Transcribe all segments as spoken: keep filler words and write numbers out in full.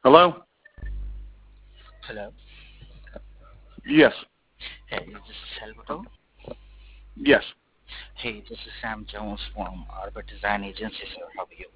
Hello? Hello. Yes. Hey, this is Salvatore. Yes. Hey, this is Sam Jones from Arbor Design Agency, sir. How are you?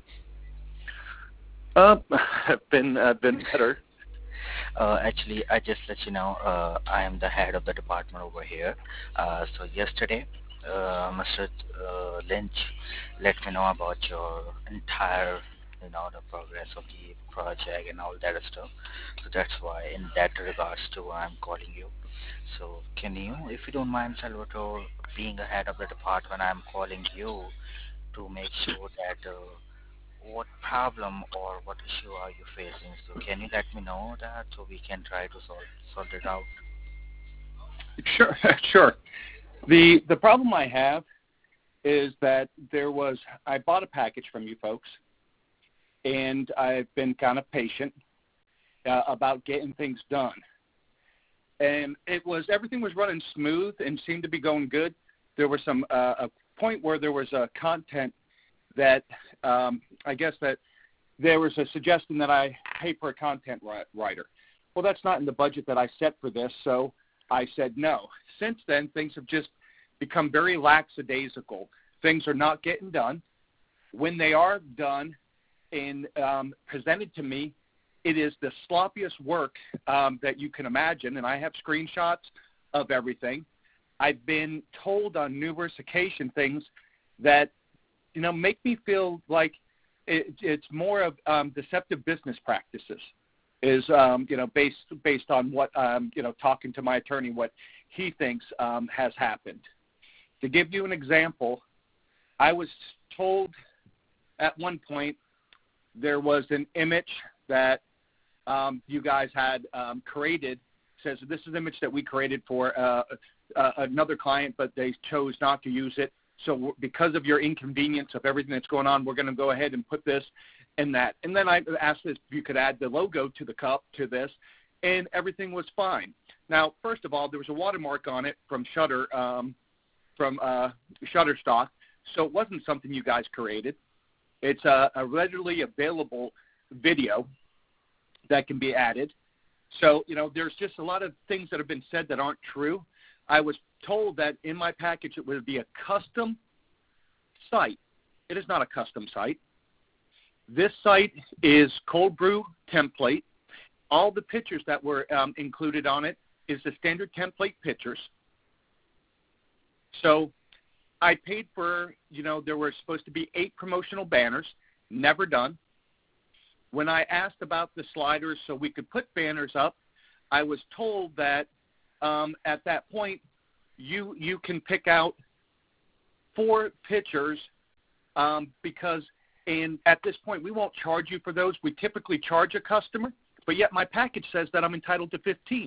Uh, I've been uh, been better. Uh, actually, I just let you know, uh, I am the head of the department over here. Uh, so yesterday, uh, Mister Uh, Lynch let me know about your entire, you know, the progress of the project and all that stuff. So that's why, in that regards to, I'm calling you. So can you, if you don't mind, Salvatore, being a head of the department, I'm calling you to make sure that uh, what problem or what issue are you facing? So can you let me know that so we can try to solve sort it out? Sure, sure. The the problem I have is that there was I bought a package from you folks, and I've been kind of patient uh, about getting things done. And it was everything was running smooth and seemed to be going good. There was some uh, a point where there was a content that um, I guess that there was a suggestion that I pay for a content writer. Well, that's not in the budget that I set for this, so I said no. Since then, things have just become very lackadaisical. Things are not getting done. When they are done and um, presented to me, it is the sloppiest work um, that you can imagine, and I have screenshots of everything. I've been told on numerous occasions things that, you know, make me feel like it, it's more of um, deceptive business practices. Is um, you know based based on what um, you know talking to my attorney, what he thinks um, has happened. To give you an example, I was told at one point there was an image that um, you guys had um, created. Says this is an image that we created for uh, uh, another client, but they chose not to use it. So because of your inconvenience of everything that's going on, we're going to go ahead and put this and that. And then I asked if you could add the logo to the cup to this, and everything was fine. Now, first of all, there was a watermark on it from Shutter, um, from uh, Shutterstock, so it wasn't something you guys created. It's a, a readily available video that can be added. So, you know, there's just a lot of things that have been said that aren't true. I was told that in my package it would be a custom site. It is not a custom site. This site is cold brew template. All the pictures that were um, included on it is the standard template pictures. So I paid for, you know, there were supposed to be eight promotional banners, never done. When I asked about the sliders so we could put banners up, I was told that um, at that point you you can pick out four pictures um, because and at this point we won't charge you for those. We typically charge a customer, but yet my package says that I'm entitled to fifteen.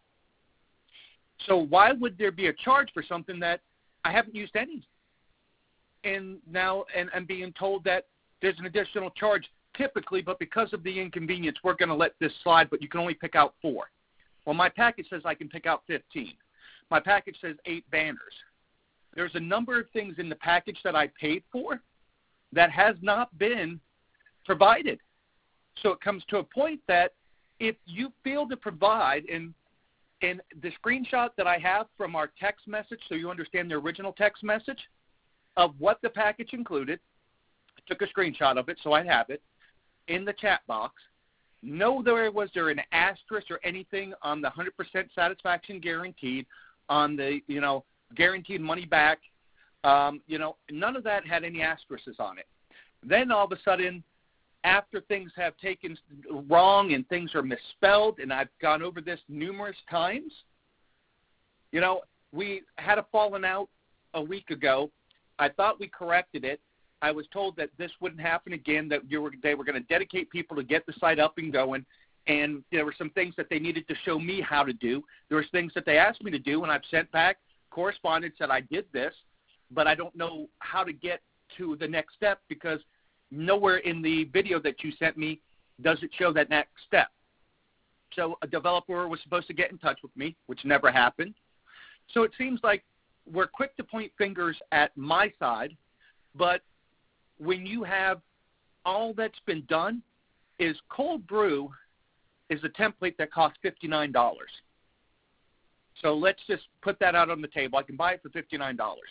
So why would there be a charge for something that I haven't used any? And now and I'm being told that there's an additional charge typically, but because of the inconvenience, we're going to let this slide, but you can only pick out four. Well, my package says I can pick out fifteen. My package says eight banners. There's a number of things in the package that I paid for that has not been provided. So it comes to a point that if you fail to provide, and, and the screenshot that I have from our text message, so you understand the original text message of what the package included, I took a screenshot of it so I have it in the chat box. No, there was there an asterisk or anything on the one hundred percent satisfaction guaranteed, on the, you know, guaranteed money back. Um, you know, none of that had any asterisks on it. Then all of a sudden, after things have taken wrong and things are misspelled, and I've gone over this numerous times, you know, we had a falling out a week ago. I thought we corrected it. I was told that this wouldn't happen again, that you were, they were going to dedicate people to get the site up and going, and there were some things that they needed to show me how to do. There were things that they asked me to do, and I've sent back correspondence that I did this, but I don't know how to get to the next step because nowhere in the video that you sent me does it show that next step. So a developer was supposed to get in touch with me, which never happened. So it seems like we're quick to point fingers at my side, but when you have all that's been done is Cold Brew is a template that costs fifty-nine dollars. So let's just put that out on the table. I can buy it for fifty-nine dollars.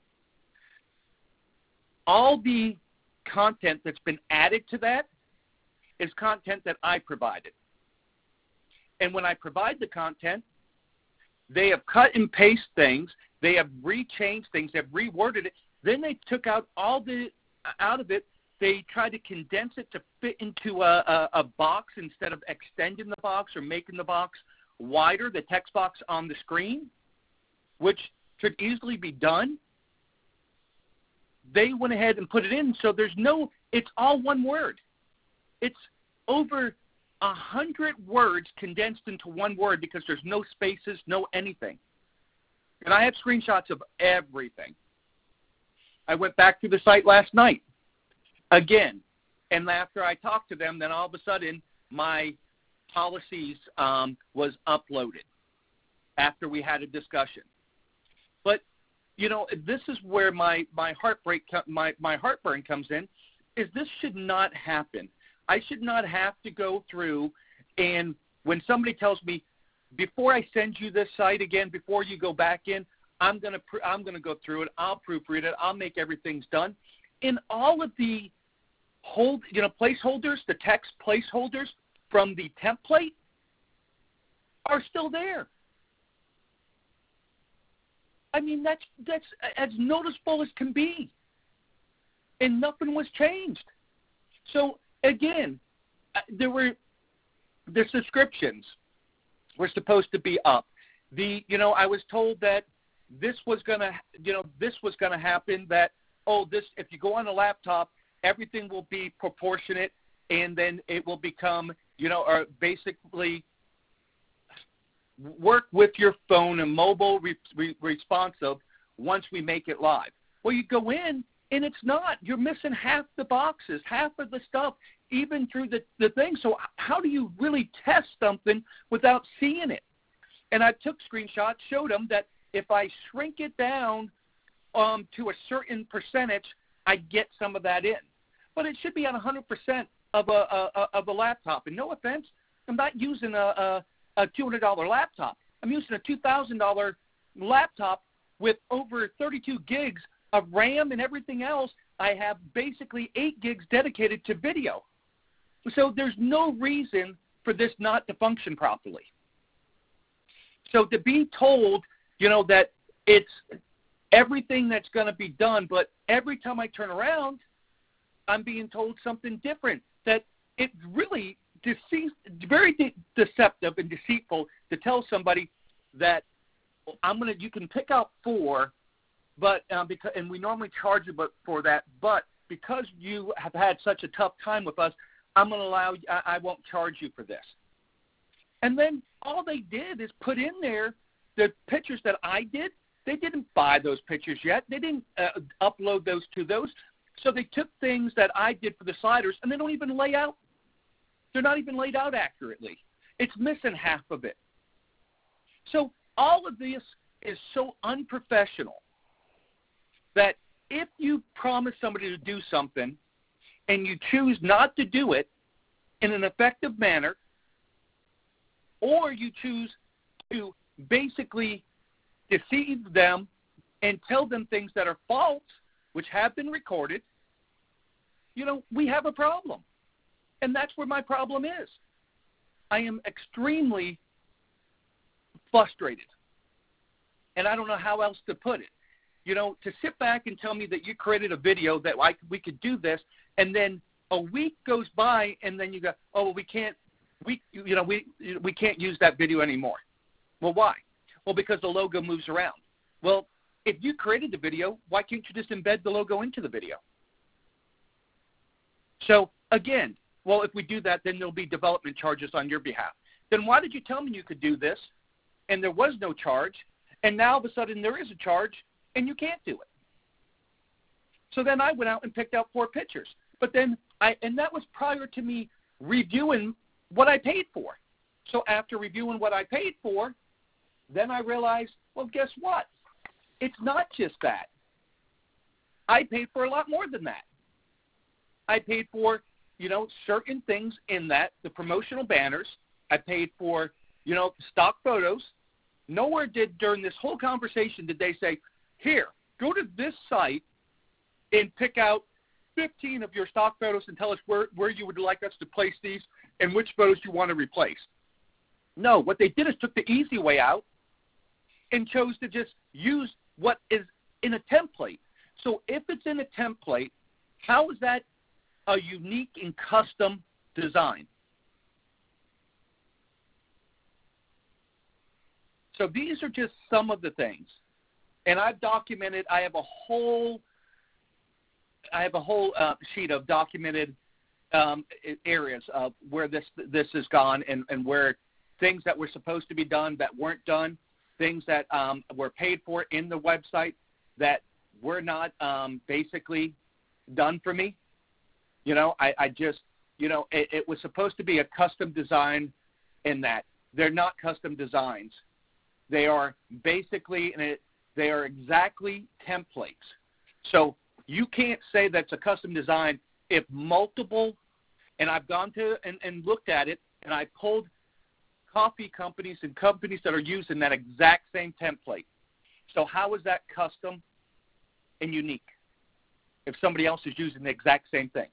All the content that's been added to that is content that I provided. And when I provide the content, they have cut and pasted things. They have rechanged things. They have reworded it. Then they took out all the out of it. They tried to condense it to fit into a, a, a box instead of extending the box or making the box wider, the text box on the screen, which could easily be done. They went ahead and put it in, so there's no, it's all one word. It's over a hundred words condensed into one word because there's no spaces, no anything. And I have screenshots of everything. I went back to the site last night again, and after I talked to them, then all of a sudden my policies um, was uploaded after we had a discussion. But you know, this is where my my heartbreak, my my heartburn comes in. Is this should not happen. I should not have to go through, and when somebody tells me, before I send you this site again, before you go back in, I'm gonna I'm gonna go through it. I'll proofread it. I'll make everything's done. In all of the hold, you know, placeholders, the text placeholders from the template are still there. I mean, that's that's as noticeable as can be, and nothing was changed. So again, there were the subscriptions were supposed to be up. The you know I was told that this was gonna you know this was gonna happen. That oh this if you go on a laptop, everything will be proportionate, and then it will become you know or basically work with your phone and mobile re- re- responsive once we make it live. Well, you go in and it's not. You're missing half the boxes, half of the stuff, even through the, the thing. So how do you really test something without seeing it? And I took screenshots, showed them that if I shrink it down um, to a certain percentage, I get some of that in. But it should be on one hundred percent of a, a, of a laptop. And no offense, I'm not using a, a a two hundred dollars laptop. I'm using a two thousand dollars laptop with over thirty-two gigs of RAM and everything else. I have basically eight gigs dedicated to video. So there's no reason for this not to function properly. So to be told, you know, that it's everything that's going to be done, but every time I turn around, I'm being told something different, that it really Dece- very de- deceptive and deceitful to tell somebody that I'm gonna. You can pick out four, but uh, because and we normally charge you but for that. But because you have had such a tough time with us, I'm gonna allow. I, I won't charge you for this. And then all they did is put in there the pictures that I did. They didn't buy those pictures yet. They didn't uh, upload those to those. So they took things that I did for the sliders, and they don't even lay out. They're not even laid out accurately. It's missing half of it. So all of this is so unprofessional that if you promise somebody to do something and you choose not to do it in an effective manner, or you choose to basically deceive them and tell them things that are false, which have been recorded, you know, we have a problem. And that's where my problem is. I am extremely frustrated. And I don't know how else to put it. You know, to sit back and tell me that you created a video that I, we could do this, and then a week goes by, and then you go, oh, well, we can't, we, you know, we, we can't use that video anymore. Well, why? Well, because the logo moves around. Well, if you created the video, why can't you just embed the logo into the video? So, again, well, if we do that, then there'll be development charges on your behalf. Then why did you tell me you could do this, and there was no charge, and now all of a sudden there is a charge, and you can't do it? So then I went out and picked out four pictures. But then I, and that was prior to me reviewing what I paid for. So after reviewing what I paid for, then I realized, well, guess what? It's not just that. I paid for a lot more than that. I paid for you know, certain things in that, the promotional banners. I paid for, you know, stock photos. Nowhere did, during this whole conversation, did they say, here, go to this site and pick out fifteen of your stock photos and tell us where, where you would like us to place these and which photos you want to replace. No, what they did is took the easy way out and chose to just use what is in a template. So if it's in a template, how is that a unique and custom design? So these are just some of the things. And I've documented, I have a whole I have a whole uh, sheet of documented um, areas of where this this has gone and, and where things that were supposed to be done that weren't done, things that um, were paid for in the website that were not um, basically done for me. You know, I, I just, you know, it, it was supposed to be a custom design in that. They're not custom designs. They are basically, and it, they are exactly templates. So you can't say that's a custom design if multiple, and I've gone to and, and looked at it, and I pulled coffee companies and companies that are using that exact same template. So how is that custom and unique if somebody else is using the exact same thing?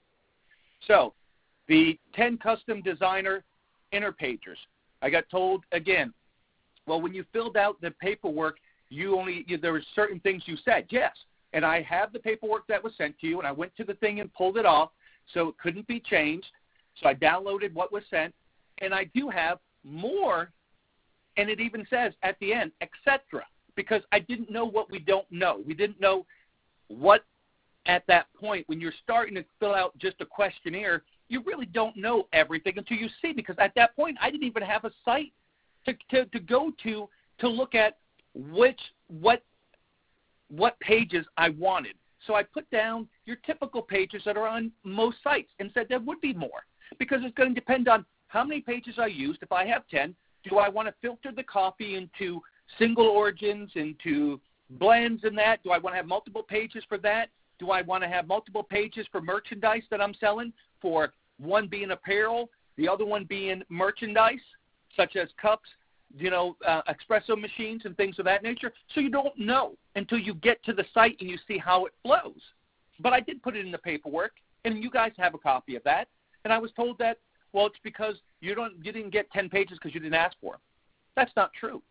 So the ten custom designer inner pagers, I got told again, well, when you filled out the paperwork, you only you, there were certain things you said. Yes, and I have the paperwork that was sent to you, and I went to the thing and pulled it off, so it couldn't be changed. So I downloaded what was sent, and I do have more, and it even says at the end, et cetera, because I didn't know what we don't know. We didn't know what at that point when you're starting to fill out just a questionnaire, you really don't know everything until you see, because at that point I didn't even have a site to, to, to go to to look at which what what pages I wanted. So I put down your typical pages that are on most sites and said there would be more, because it's going to depend on how many pages I used. If I have ten, do I want to filter the coffee into single origins, into blends and that? Do I want to have multiple pages for that? Do I want to have multiple pages for merchandise that I'm selling, for one being apparel, the other one being merchandise, such as cups, you know, uh, espresso machines and things of that nature? So you don't know until you get to the site and you see how it flows. But I did put it in the paperwork, and you guys have a copy of that. And I was told that, well, it's because you don't you didn't get ten pages because you didn't ask for them. That's not true.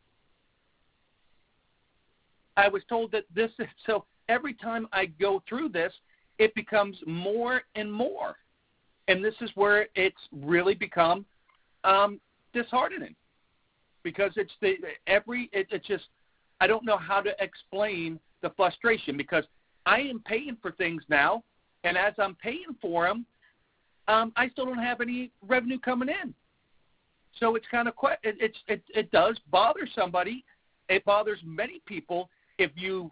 I was told that this is, so every time I go through this, it becomes more and more. And this is where it's really become um, disheartening, because it's the every it, it's just I don't know how to explain the frustration, because I am paying for things now, and as I'm paying for them, um, I still don't have any revenue coming in. So it's kind of it, it's it, it does bother somebody. It bothers many people if you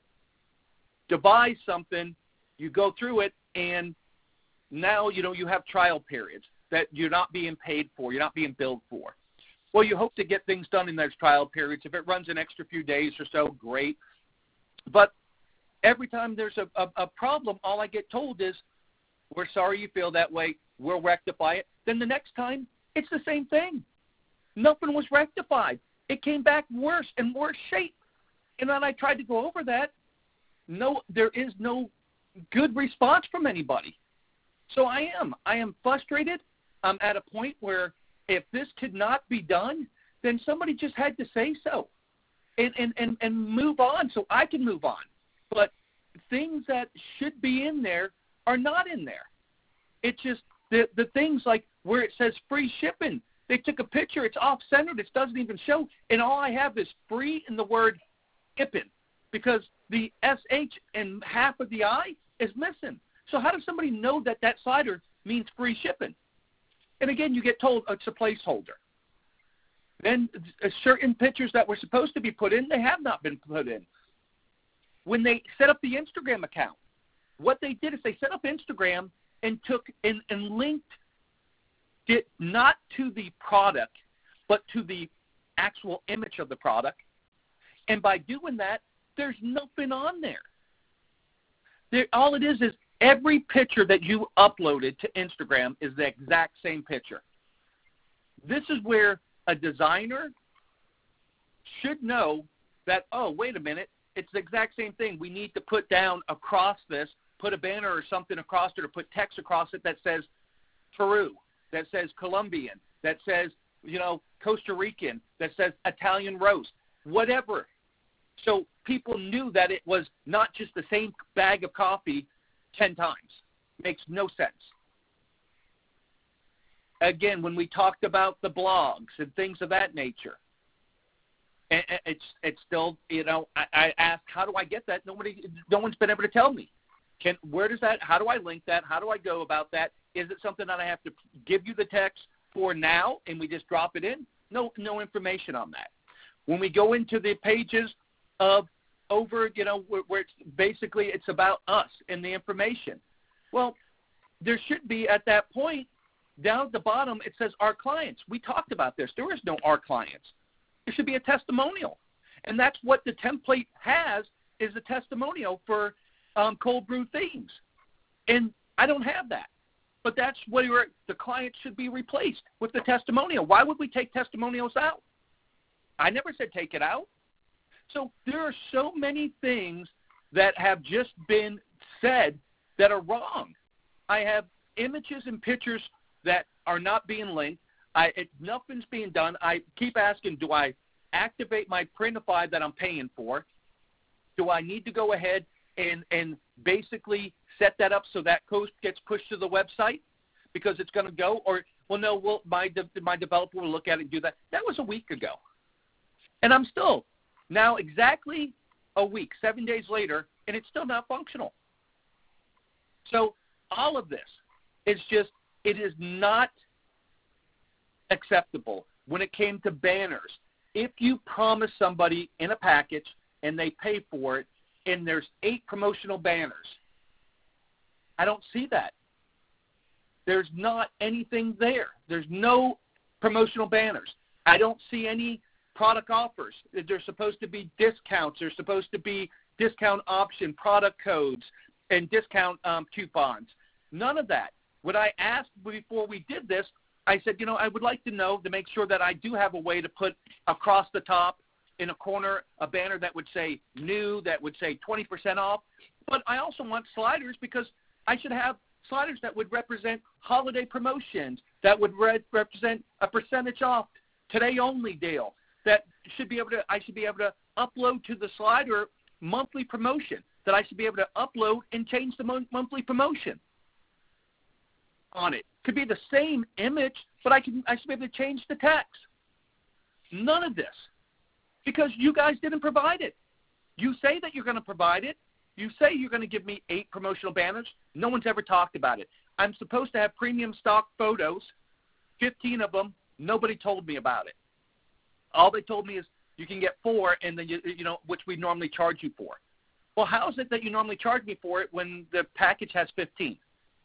devise something, you go through it, and now you know you have trial periods that you're not being paid for, you're not being billed for. Well, you hope to get things done in those trial periods. If it runs an extra few days or so, great. But every time there's a, a, a problem, all I get told is, we're sorry you feel that way, we'll rectify it. Then the next time, it's the same thing. Nothing was rectified. It came back worse and worse shape. And then I tried to go over that. No, there is no good response from anybody. So I am. I am frustrated. I'm at a point where if this could not be done, then somebody just had to say so and, and, and, and move on so I can move on. But things that should be in there are not in there. It's just the, the things like where it says free shipping. They took a picture. It's off-centered. It doesn't even show. And all I have is free and the word shipping, because the S H and half of the I is missing. So how does somebody know that that slider means free shipping? And again, you get told it's a placeholder. Then certain pictures that were supposed to be put in, they have not been put in. When they set up the Instagram account, what they did is they set up Instagram and took and, and linked it not to the product, but to the actual image of the product. And by doing that, there's nothing on there. There all it is is Every picture that you uploaded to Instagram is the exact same picture. This is where a designer should know that, oh, wait a minute, it's the exact same thing. We need to put down across this, put a banner or something across it, or put text across it that says Peru, that says Colombian, that says, you know, Costa Rican, that says Italian roast, whatever. So people knew that it was not just the same bag of coffee ten times. Makes no sense. Again, when we talked about the blogs and things of that nature, and it's it's still, you know, I, I asked, how do I get that? Nobody, no one's been able to tell me. Can where does that? How do I link that? How do I go about that? Is it something that I have to give you the text for now, and we just drop it in? No, no information on that. When we go into the pages of over, you know, where, where it's basically it's about us and the information. Well, there should be at that point down at the bottom it says our clients. We talked about this. There is no our clients. There should be a testimonial, and that's what the template has is a testimonial for um, cold brew themes, and I don't have that. But that's where the client should be replaced with the testimonial. Why would we take testimonials out? I never said take it out. So there are so many things that have just been said that are wrong. I have images and pictures that are not being linked. I, it, nothing's being done. I keep asking, do I activate my Printify that I'm paying for? Do I need to go ahead and, and basically set that up so that code gets pushed to the website because it's going to go? Or, well, no, well, my, de- my developer will look at it and do that. That was a week ago. And I'm still, now exactly a week, seven days later, and it's still not functional. So all of this is just, it is not acceptable when it came to banners. If you promise somebody in a package and they pay for it and there's eight promotional banners, I don't see that. There's not anything there. There's no promotional banners. I don't see any product offers. There's supposed to be discounts. There's supposed to be discount option, product codes, and discount um, coupons. None of that. What I asked before we did this, I said, you know, I would like to know to make sure that I do have a way to put across the top in a corner a banner that would say new, that would say twenty percent off. But I also want sliders because I should have sliders that would represent holiday promotions, that would re- represent a percentage off, today only deal. That should be able to, I should be able to upload to the slider monthly promotion, that I should be able to upload and change the mo- monthly promotion on it. Could be the same image, but I can I should be able to change the text. None of this, because you guys didn't provide it. You say that you're going to provide it. You say you're going to give me eight promotional banners. No one's ever talked about it. I'm supposed to have premium stock photos, fifteen of them. Nobody told me about it. All they told me is you can get four, and then you, you know, which we normally charge you for. Well, how is it that you normally charge me for it when the package has fifteen?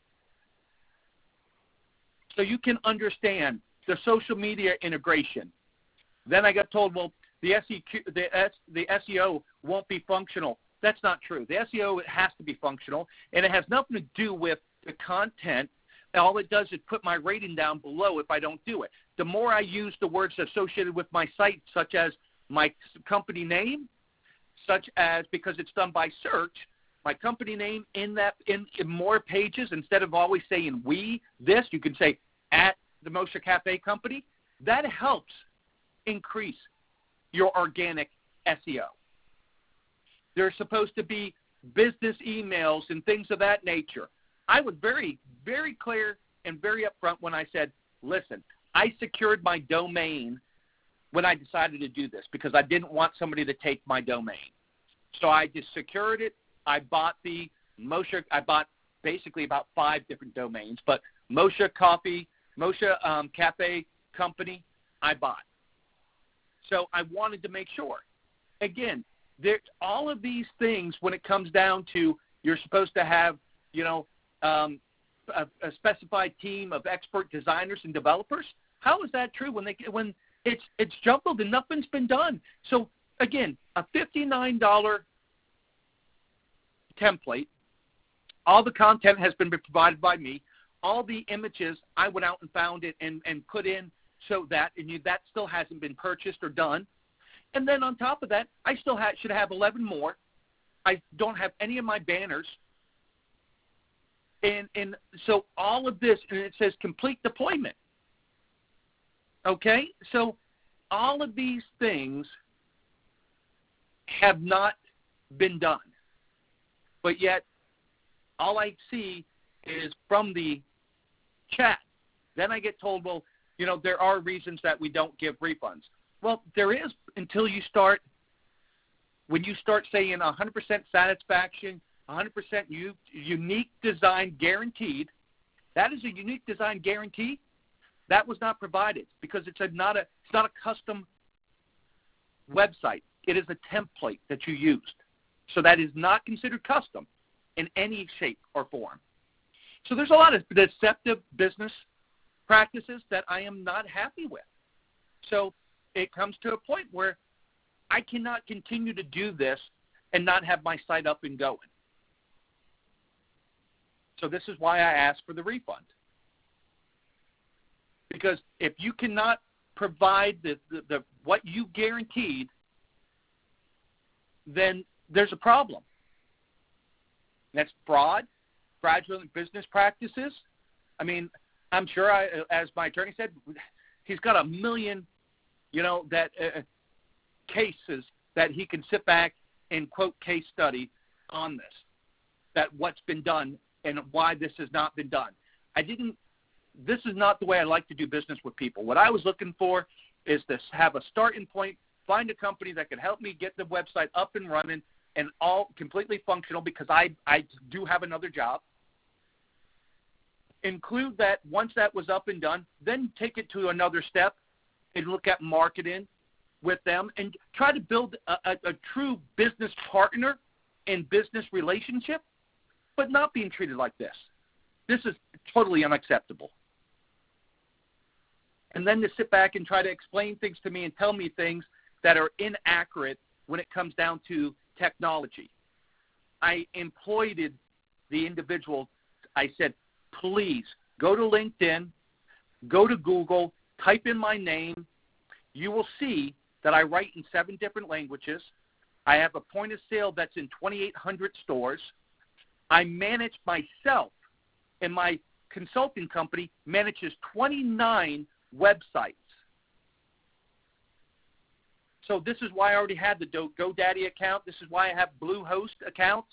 So you can understand the social media integration. Then I got told, well, the S E Q, the, S, the S E O won't be functional. That's not true. The S E O, it has to be functional, and it has nothing to do with the content. All it does is put my rating down below if I don't do it. The more I use the words associated with my site, such as my company name, such as, because it's done by search, my company name in that in, in more pages, instead of always saying we, this, you can say at the Mosher Cafe Company. That helps increase your organic S E O. There's supposed to be business emails and things of that nature. I was very, very clear and very upfront when I said, listen, I secured my domain when I decided to do this because I didn't want somebody to take my domain. So I just secured it. I bought the Mosher, I bought basically about five different domains, but Mosher Coffee, Mosher um, Cafe Company, I bought. So I wanted to make sure. Again, there, all of these things, when it comes down to you're supposed to have, you know, um, a, a specified team of expert designers and developers. How is that true when they when it's it's jumbled and nothing's been done? So again, a fifty-nine dollars template all the content has been provided by me. All the images, I went out and found it and, and put in so that, and you, that still hasn't been purchased or done. And then on top of that, I still ha- should have eleven more. I don't have any of my banners. And, and so all of this, and it says complete deployment. Okay? So all of these things have not been done. But yet, all I see is from the chat. Then I get told, well, you know, there are reasons that we don't give refunds. Well, there is until you start, when you start saying one hundred percent satisfaction, one hundred percent u- unique design guaranteed. That is a unique design guarantee. That was not provided because it's a, not a it's not a custom website. It is a template that you used. So that is not considered custom in any shape or form. So there's a lot of deceptive business practices that I am not happy with. So it comes to a point where I cannot continue to do this and not have my site up and going. So this is why I asked for the refund. Because if you cannot provide the, the, the what you guaranteed, then there's a problem. That's fraud, fraudulent business practices. I mean, I'm sure, I, as my attorney said, he's got a million, you know, that uh, cases that he can sit back and quote case study on this, that what's been done and why this has not been done. I didn't, this is not the way I like to do business with people. What I was looking for is to have a starting point, find a company that can help me get the website up and running and all completely functional because I, I do have another job. Include that once that was up and done, then take it to another step and look at marketing with them and try to build a, a, a true business partner and business relationship, but not being treated like this. This is totally unacceptable. And then to sit back and try to explain things to me and tell me things that are inaccurate when it comes down to technology. I employed the individual. I said, please go to LinkedIn, go to Google, type in my name. You will see that I write in seven different languages. I have a point of sale that's in twenty-eight hundred stores. I manage myself, and my consulting company manages twenty-nine websites. So this is why I already had the GoDaddy account. This is why I have Bluehost accounts.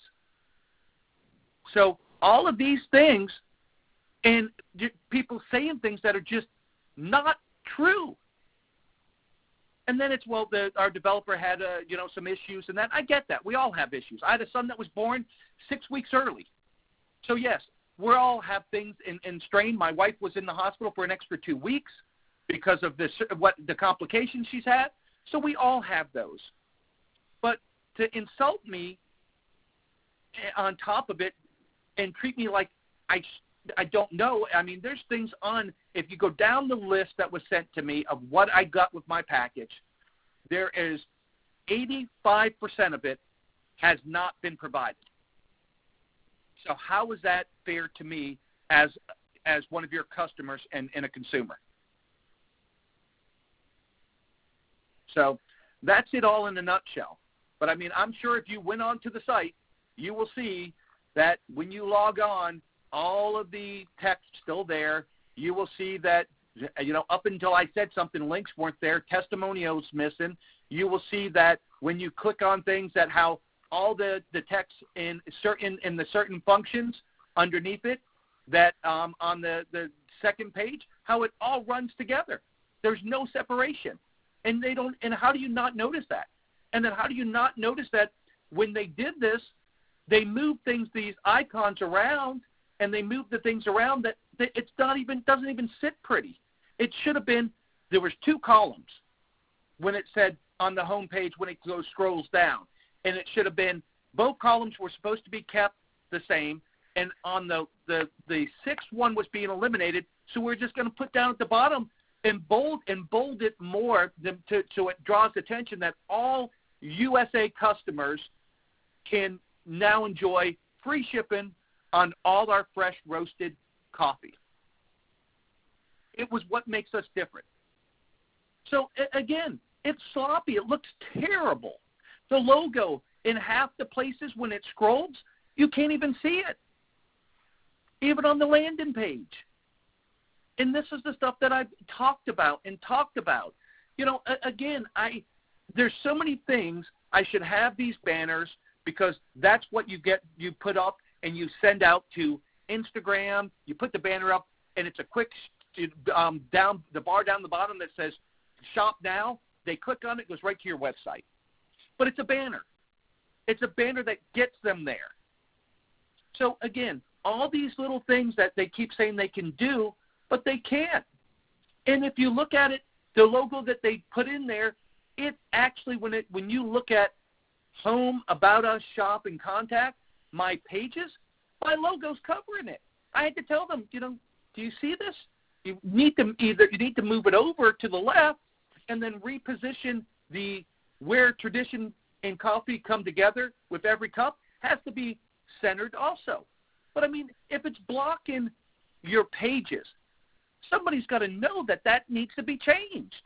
So all of these things, and people saying things that are just not true. And then it's, well, the, our developer had, uh, you know, some issues, and that I get that. We all have issues. I had a son that was born six weeks early. So, yes, we all have things in, in strain. My wife was in the hospital for an extra two weeks because of this, what the complications she's had. So we all have those. But to insult me on top of it and treat me like I, I don't know, I mean, there's things on, if you go down the list that was sent to me of what I got with my package, there is eighty-five percent of it has not been provided. So how is that fair to me as as one of your customers and, and a consumer? So that's it all in a nutshell. But, I mean, I'm sure if you went onto the site, you will see that when you log on, all of the text still there. You will see that, you know, up until I said something, links weren't there, testimonials missing. You will see that when you click on things that how all the, the text in certain in the certain functions underneath it, that um, on the, the second page, how it all runs together. There's no separation. And they don't. And how do you not notice that? And then how do you not notice that when they did this, they moved things, these icons around, and they moved the things around that, that it's not even doesn't even sit pretty. It should have been, there was two columns when it said on the home page when it goes scrolls down, and it should have been both columns were supposed to be kept the same, and on the the the sixth one was being eliminated. So we're just going to put down at the bottom and bold and bold it more than to, so it draws attention that all U S A customers can now enjoy free shipping on all our fresh roasted coffee. It was what makes us different. So, again, it's sloppy. It looks terrible. The logo, in half the places when it scrolls, you can't even see it, even on the landing page. And this is the stuff that I've talked about and talked about. You know, again, I there's so many things I should have these banners because that's what you get, you put up and you send out to Instagram. You put the banner up, and it's a quick um, down the bar down the bottom that says shop now. They click on it, it goes right to your website. But it's a banner. It's a banner that gets them there. So, again, all these little things that they keep saying they can do, but they can't. And if you look at it, the logo that they put in there, it actually, when it when you look at home, about us, shop, and contact, my pages, my logo's covering it. I had to tell them, you know, do you see this? You need to either you need to move it over to the left and then reposition the where tradition and coffee come together with every cup has to be centered also. But, I mean, if it's blocking your pages, somebody's got to know that that needs to be changed.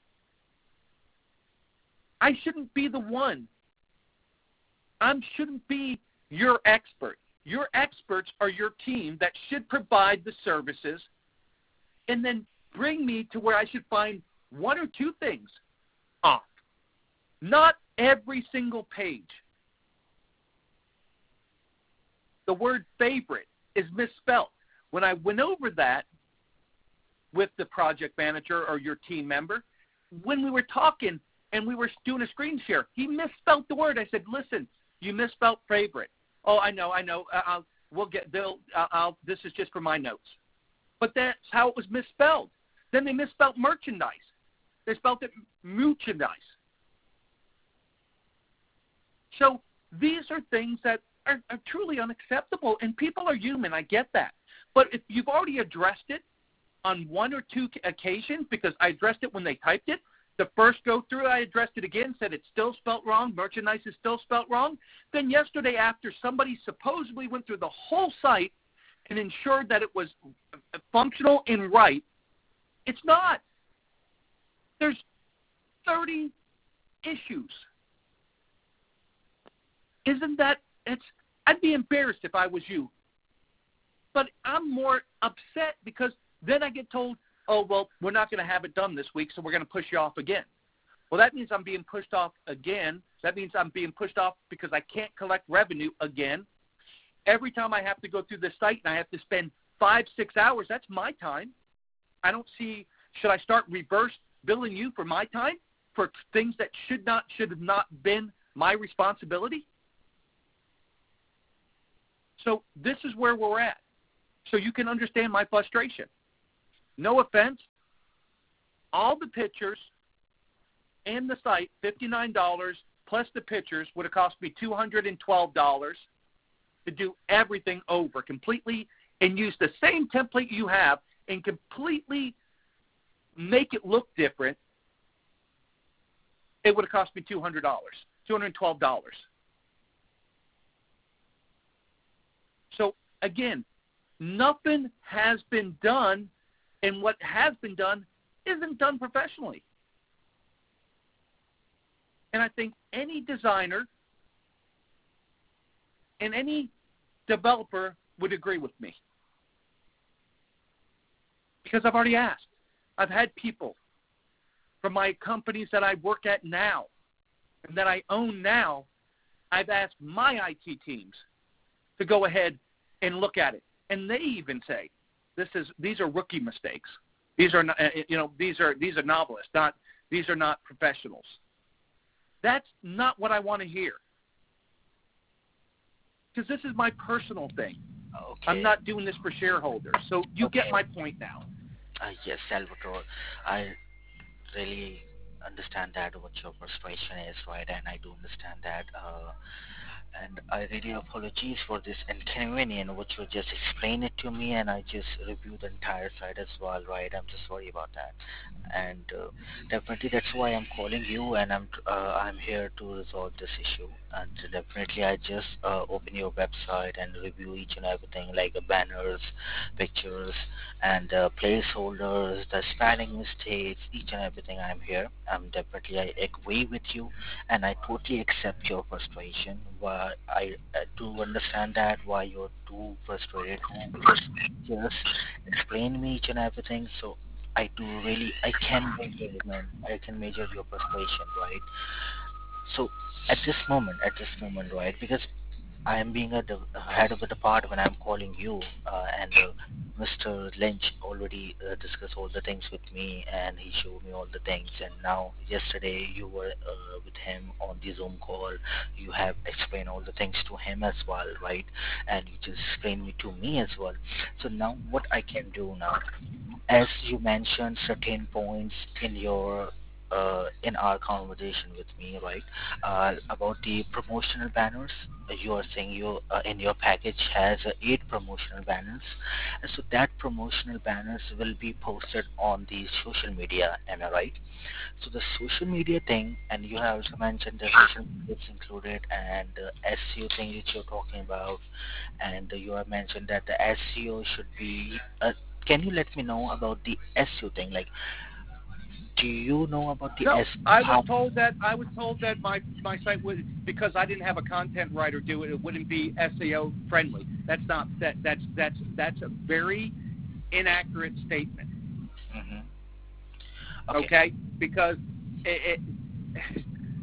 I shouldn't be the one. I shouldn't be your expert. Your experts are your team that should provide the services and then bring me to where I should find one or two things off. Not every single page. The word favorite is misspelled. When I went over that with the project manager or your team member, when we were talking and we were doing a screen share, he misspelled the word. I said, listen, you misspelled favorite. Oh, I know, I know. I'll, we'll get, they'll, I'll, I'll, this is just for my notes. But that's how it was misspelled. Then they misspelled merchandise. They spelled it merchandise. So these are things that are, are truly unacceptable, and people are human. I get that. But if you've already addressed it on one or two occasions, because I addressed it when they typed it, the first go-through I addressed it again, said it's still spelt wrong, merchandise is still spelt wrong. Then yesterday after somebody supposedly went through the whole site and ensured that it was functional and right, it's not. There's thirty issues. Isn't that, it's, I'd be embarrassed if I was you. But I'm more upset because then I get told, oh, well, we're not going to have it done this week, so we're going to push you off again. Well, that means I'm being pushed off again. That means I'm being pushed off because I can't collect revenue again. Every time I have to go through the site and I have to spend five, six hours, that's my time. I don't see, should I start reverse billing you for my time for things that should not, should have not been my responsibility? So this is where we're at. So you can understand my frustration. No offense, all the pictures and the site, fifty-nine dollars plus the pictures, would have cost me two hundred twelve dollars to do everything over completely and use the same template you have and completely make it look different. It would have cost me two hundred dollars, two hundred twelve dollars. So, again, nothing has been done, and what has been done isn't done professionally. And I think any designer and any developer would agree with me. Because I've already asked. I've had people from my companies that I work at now and that I own now, I've asked my I T teams to go ahead and look at it. And they even say, this is these are rookie mistakes. These are not, you know, these are these are novelists, not these are not professionals. That's not what I want to hear. Because this is my personal thing. Okay. I'm not doing this for shareholders. So you okay. get my point now. Uh, yes, Salvatore. I really understand that what your frustration is, right? And I do understand that. Uh, And I really apologize for this inconvenience which you just explained it to me, and I just reviewed the entire site as well, right? I'm just sorry about that. And uh, definitely that's why I'm calling you, and I'm uh, I'm here to resolve this issue. And definitely I just uh, open your website and review each and everything, like the banners, pictures, and uh, placeholders, the spelling mistakes, each and everything. I'm here. I'm definitely I agree with you, and I totally accept your frustration. Why I, I do understand that why you're too frustrated, because just explain me each and everything. So I do really I can measure man I can measure your frustration, right? So at this moment, at this moment, right? Because I am being a de- head of the department. I'm calling you, uh, and uh, mister Lynch already uh, discussed all the things with me, and he showed me all the things. And now, yesterday, you were uh, with him on the Zoom call. You have explained all the things to him as well, right? And you just explained me to me as well. So now, what I can do now, as you mentioned certain points in your uh, in our conversation with me, right, uh, about the promotional banners. Uh, You are saying you uh, in your package has uh, eight promotional banners, and so that promotional banners will be posted on the social media. Am I right? So the social media thing, and you have also mentioned the social media is included, and uh, S E O thing which you're talking about, and you have mentioned that the S E O should be. Uh, can you let me know about the S E O thing? Like, do you know about the No, S E O? I was How? told that I was told that my my site would, because I didn't have a content writer do it, it wouldn't be S E O friendly. That's not that that's that's that's a very inaccurate statement. Hmm. Okay. Okay, because it, it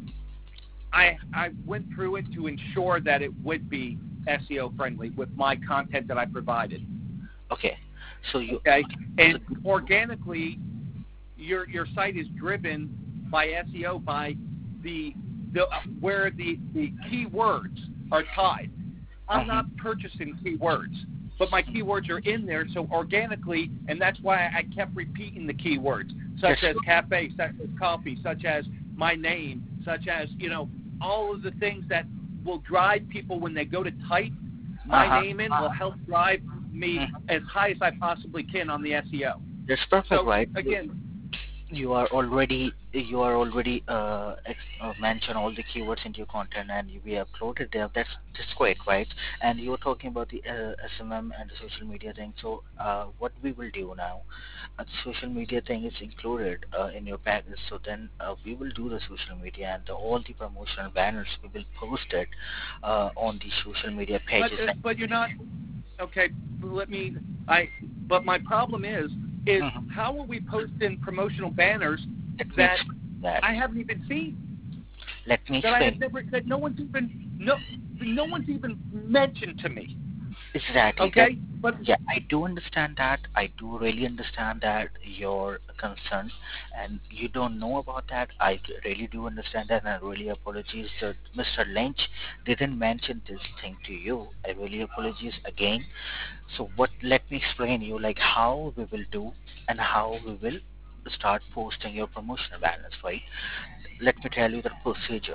I I went through it to ensure that it would be S E O friendly with my content that I provided. Okay. So you. Okay, So. and organically, your your site is driven by S E O by the the uh, where the the keywords are tied. I'm Hmm. not purchasing keywords, but my keywords are in there, so organically, and that's why I kept repeating the keywords, such That's. as cafe, such as coffee, such as my name, such as, you know, all of the things that will drive people when they go to type Uh my huh. name in will help drive me Hmm. as high as I possibly can on the S E O. That's perfect, So right? again, You are already you are already uh, ex- uh, mention all the keywords into your content, and you be uploaded there. That's that's great, right? And you're talking about the uh, S M M and the social media thing. So uh, what we will do now, uh, the social media thing is included uh, in your package. So then uh, we will do the social media, and the, all the promotional banners we will post it uh, on the social media but pages. uh, but you're not okay. Let me. I. But my problem is is Mm-hmm. how are we posting promotional banners Let me that explain that. I haven't even seen, Let me that I have explain. never, that no one's even no no one's even mentioned to me. Exactly. That. Okay, but Yeah, I do understand that. I do really understand that your concern, and you don't know about that. I really do understand that, and I really apologize that mister Lynch didn't mention this thing to you. I really apologize again. So what? Let me explain you like how we will do and how we will start posting your promotional banners, right? Let me tell you the procedure.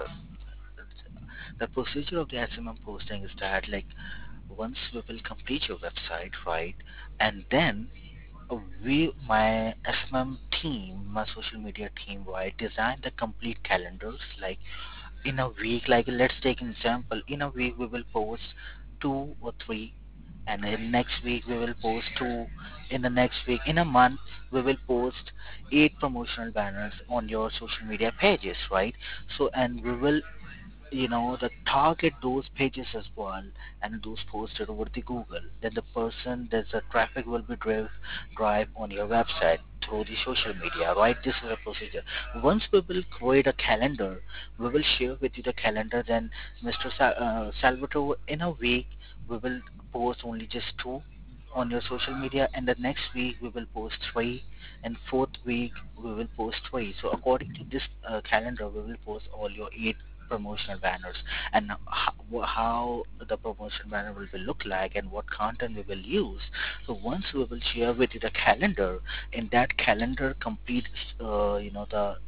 The procedure of the S M M posting is that like once we will complete your website, right, and then uh, we, my S M M team, my social media team, right, design the complete calendars. Like in a week, like let's take an example. In a week, we will post two or three, and in next week we will post two. In the next week, in a month, we will post eight promotional banners on your social media pages, right? So, and we will you know the target those pages as well, and those posted over the Google, then the person there's a traffic will be drive drive on your website through the social media, right? This is a procedure. Once we will create a calendar, we will share with you the calendar. Then Mr. Sa- uh, Salvatore, in a week we will post only just two on your social media, and the next week we will post three, and fourth week we will post three. So according to this uh, calendar, we will post all your eight promotional banners, and how, how the promotion banner will be look like and what content we will use. So once we will share with you the calendar, in that calendar complete uh, you know the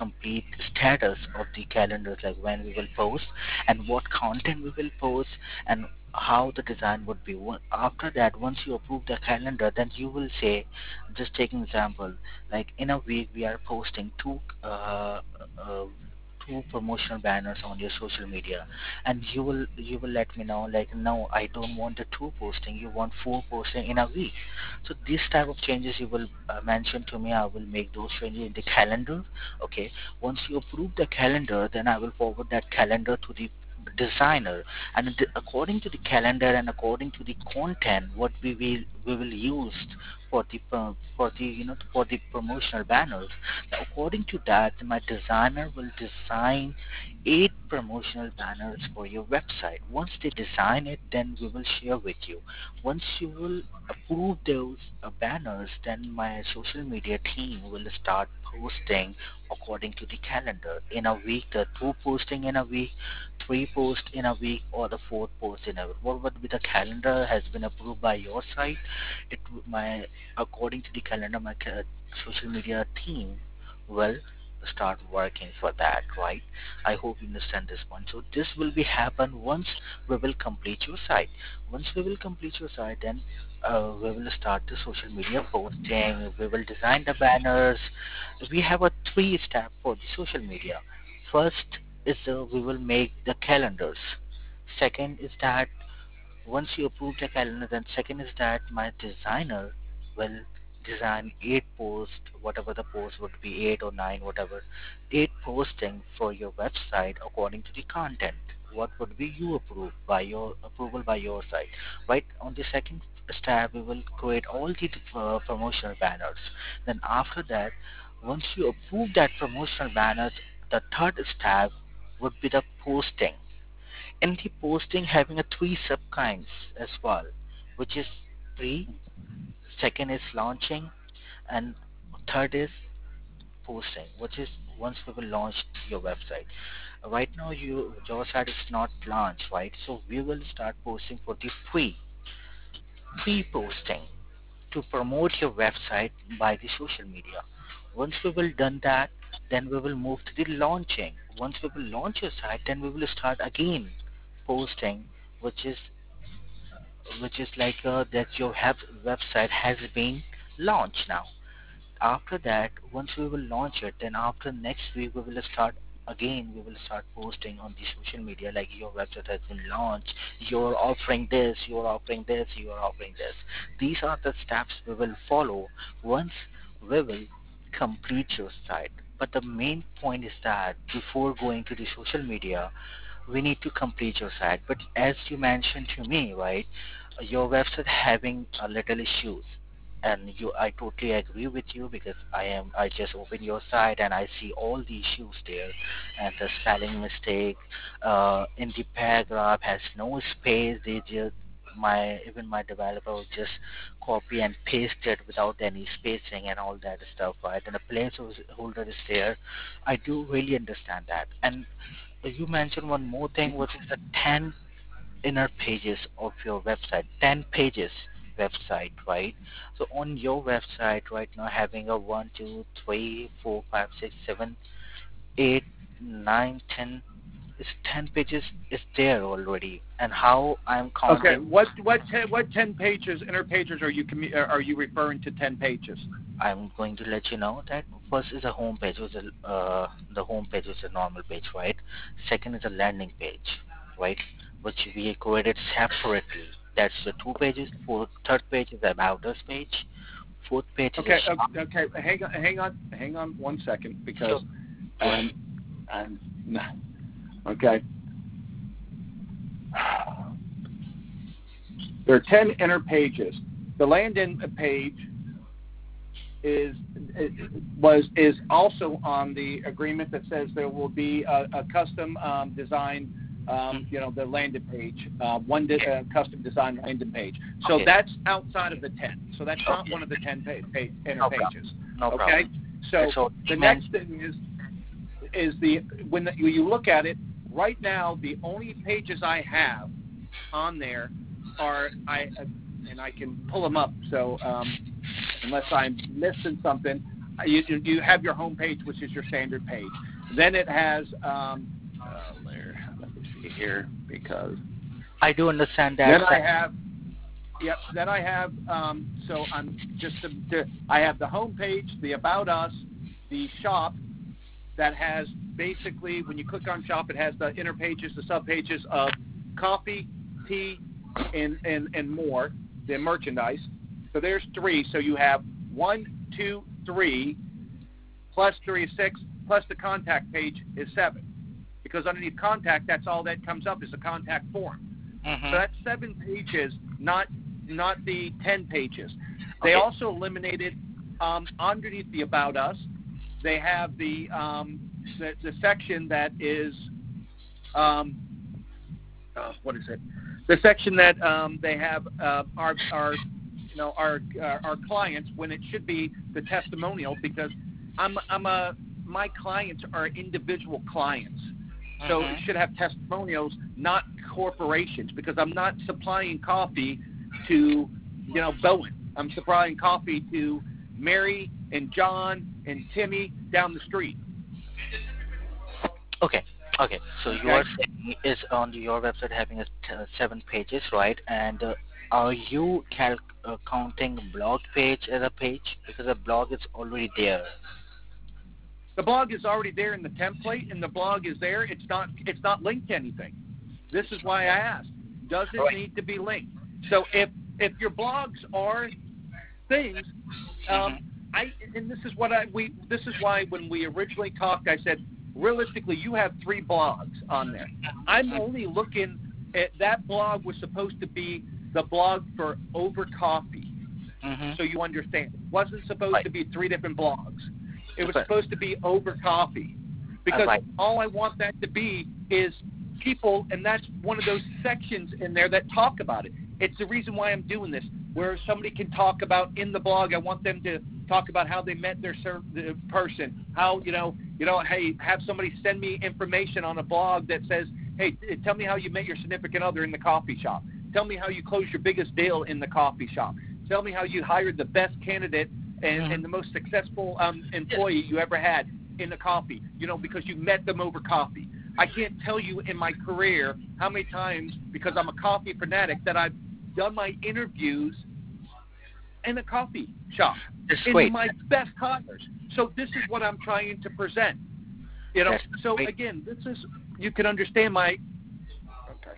complete status of the calendars, like when we will post and what content we will post and how the design would be. One- After that, once you approve the calendar, then you will say, just take an example, like in a week we are posting two uh, uh, two promotional banners on your social media, and you will you will let me know like, no, I don't want the two posting, you want four posting in a week. So this type of changes you will uh, mention to me. I will make those changes in the calendar. Okay. Once you approve the calendar, then I will forward that calendar to the designer, and th- according to the calendar and according to the content what we will we will use for the pro- for the you know for the promotional banners. Now, according to that, my designer will design eight promotional banners for your website. Once they design it, then we will share with you. Once you will approve those uh, banners, then my social media team will start posting according to the calendar. In a week, the two posting in a week, three posts in a week, or the fourth post in a week. What would be the calendar has been approved by your site? It w- my according to the calendar, my ca- social media team will start working for that, right? I hope you understand this one. So this will be happen once we will complete your site. Once we will complete your site, then uh, we will start the social media posting. We will design the banners. We have a three step for the social media. First is uh, we will make the calendars. Second is that once you approve the calendar, then second is that my designer will design eight posts, whatever the post would be, eight or nine, whatever, eight posting for your website according to the content. What would be you approved by your approval by your site, right? On the second step, we will create all the uh, promotional banners. Then after that, once you approve that promotional banners, the third step would be the posting. In the posting having a three sub kinds as well, which is pre, second is launching, and third is posting, which is once we will launch your website. Right now, you your site is not launched, right? So we will start posting for the pre pre posting to promote your website by the social media. Once we will done that, then we will move to the launching. Once we will launch your site, then we will start again posting, which is which is like uh, that your have website has been launched now. After that, once we will launch it, then after next week we will start again. We will start posting on the social media like your website has been launched. You're offering this. You're offering this. You are offering this. These are the steps we will follow once we will complete your site. But the main point is that before going to the social media, we need to complete your site. But as you mentioned to me, right, your website having a little issues, and you, I totally agree with you because I am, I just open your site and I see all the issues there, and the spelling mistake uh, in the paragraph has no space. They just my even my developer will just copy and paste it without any spacing and all that stuff, right? And the placeholder is there. I do really understand that. And you mentioned one more thing, which is the ten inner pages of your website, ten pages website, right? So on your website right now, having a one, two, three, four, five, six, seven, eight, nine, ten, is ten pages is there already. And how I'm Okay, counting, what what ten, what ten pages, inner pages, are you commu- are you referring to ten pages? I'm going to let you know that first is a home page, which is a, uh, the home page is a normal page, right? Second is a landing page, right? Which we created separately. That's the two pages. Fourth, third page is the about us page. Fourth page is a Okay, shop. okay, okay. Hang on, hang on, hang on one second because Sure. Go ahead. um, um okay. There are ten inner pages. The landing page is was is also on the agreement that says there will be a, a custom um, design, um, you know, the landing page, uh, one di- uh, custom design landing page. So Okay. that's outside of the ten. So that's not Okay. one of the ten pa- pa- inner No pages. problem. No Okay. problem. So So the you next mentioned. thing is is the when the, when you look at it right now, the only pages I have on there are I uh, and I can pull them up. So um, unless I'm missing something, you, you have your home page, which is your standard page. Then it has, um, uh, there, let me see here, because I do understand that. then I have, yep, then I have, um, so I'm just, to, to, I have the home page, the About Us, the shop that has basically, when you click on shop, it has the inner pages, the sub pages of coffee, tea, and, and, and more, the merchandise. So there's three. So you have one, two, three, plus three is six, plus the contact page is seven. Because underneath contact, that's all that comes up is a contact form. Mm-hmm. So that's seven pages, not not the ten pages. They Okay. also eliminated um, underneath the About Us, they have the um, the, the section that is, um, uh, what is it? The section that um, they have uh, our our you know our uh, our clients, when it should be the testimonial, because I'm I'm a my clients are individual clients. So Mm-hmm. it should have testimonials, not corporations, because I'm not supplying coffee to, you know, Bowen. I'm supplying coffee to Mary and John and Timmy down the street. Okay. Okay. So Okay. you are saying is on your website having a t- uh, seven pages, right? And uh, are you cal- uh, counting blog page as a page because a blog is already there? The blog is already there in the template, and the blog is there. It's not it's not linked to anything. This is why I asked. Does it Right. need to be linked? So if if your blogs are things, um, Mm-hmm. I and this is what I we this is why when we originally talked, I said realistically you have three blogs on there. I'm only looking at that blog was supposed to be the blog for Over Coffee, Mm-hmm. so you understand. It wasn't supposed Right. to be three different blogs. It was Okay. supposed to be Over Coffee, because Right. all I want that to be is people, and that's one of those sections in there that talk about it. It's the reason why I'm doing this, where somebody can talk about in the blog. I want them to talk about how they met their ser- the person, how you know, you know, hey, have somebody send me information on a blog that says, hey, t- tell me how you met your significant other in the coffee shop. Tell me how you closed your biggest deal in the coffee shop. Tell me how you hired the best candidate and, Mm-hmm. and the most successful um, employee you ever had in the coffee, you know, because you met them over coffee. I can't tell you in my career how many times, because I'm a coffee fanatic, that I've done my interviews in a coffee shop That's in great. my best hires. So this is what I'm trying to present. You know, That's so great. again, this is, you can understand my, okay,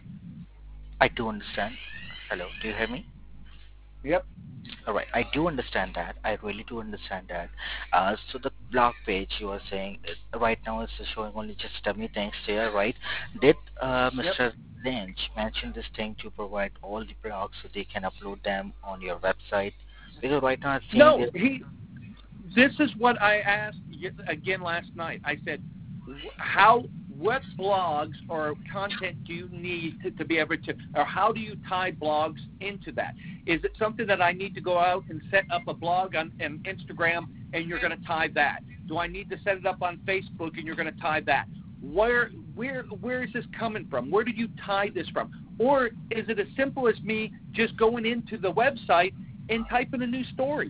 I do understand. Hello, do you hear me? yep. All right, I do understand that. I really do understand that. Uh, so the blog page you are saying uh, right now is showing only just dummy things there, right? Did uh, Yep. mister Lynch mention this thing to provide all the blogs so they can upload them on your website? Because right now I'm seeing No, it. he, this is what I asked y- again last night. I said, wh- how, what blogs or content do you need to, to be able to, or how do you tie blogs into that? Is it something that I need to go out and set up a blog on, on Instagram and you're going to tie that? Do I need to set it up on Facebook and you're going to tie that? Where, where, where is this coming from? Where did you tie this from? Or is it as simple as me just going into the website and typing a new story?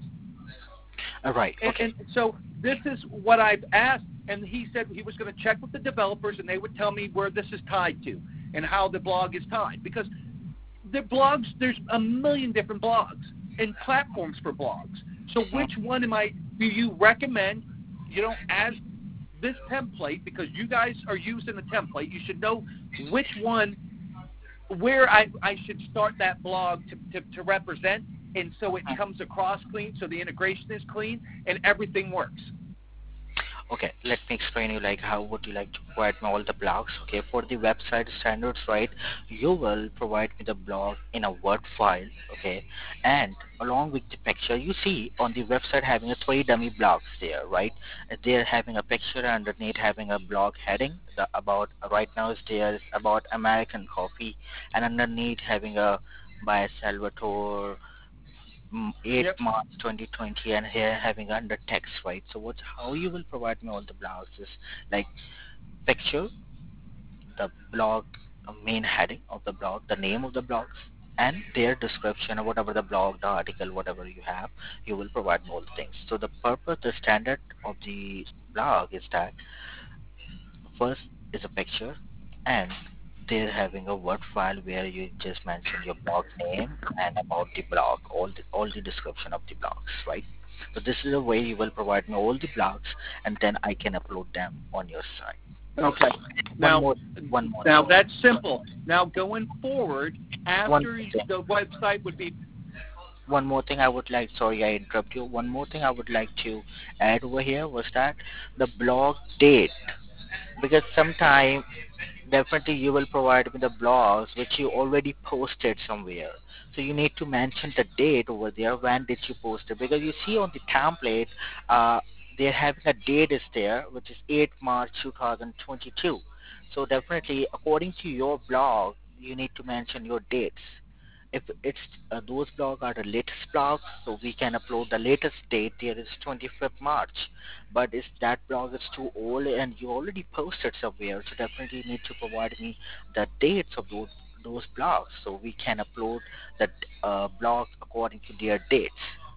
Uh, right, And, okay. and so this is what I've asked, and he said he was going to check with the developers, and they would tell me where this is tied to and how the blog is tied. Because the blogs, there's a million different blogs and platforms for blogs. So which one am I? Do you recommend? You know, as this template, because you guys are using a template, you should know which one, where I, I should start that blog to, to, to represent, and so it comes across clean, so the integration is clean, and everything works. Okay, let me explain you like how would you like to provide me all the blogs. Okay, for the website standards, right, you will provide me the blog in a Word file, okay, and along with the picture, you see on the website having a three dummy blogs there, right? They're having a picture underneath having a blog heading the, about right now is there about American coffee, and underneath having a by Salvatore mm, eighth Yep. March twenty twenty, and here having under text, right? So what's how you will provide me all the blogs is like picture, the blog uh, main heading of the blog, the name of the blogs, and their description or whatever the blog, the article, whatever you have, you will provide all the things. So the purpose, the standard of the blog is that first is a picture, and they're having a word file where you just mention your blog name and about the blog, all the all the description of the blogs, right? So this is a way you will provide me all the blogs, and then I can upload them on your site. Okay. One Now, more, one more. now that's simple. Now going forward, after One the website would be. One more thing I would like, sorry I interrupt you. One more thing I would like to add over here was that the blog date, because sometime definitely you will provide me the blogs which you already posted somewhere. So you need to mention the date over there. When did you post it? Because you see on the template, uh, they're having a date is there, which is eighth March two thousand twenty-two. So definitely, according to your blog, you need to mention your dates. If it's uh, those blogs are the latest blogs, so we can upload the latest date. There is twenty-fifth March, but if that blog is too old and you already posted somewhere, so definitely you need to provide me the dates of those those blogs, so we can upload the uh, blogs according to their dates.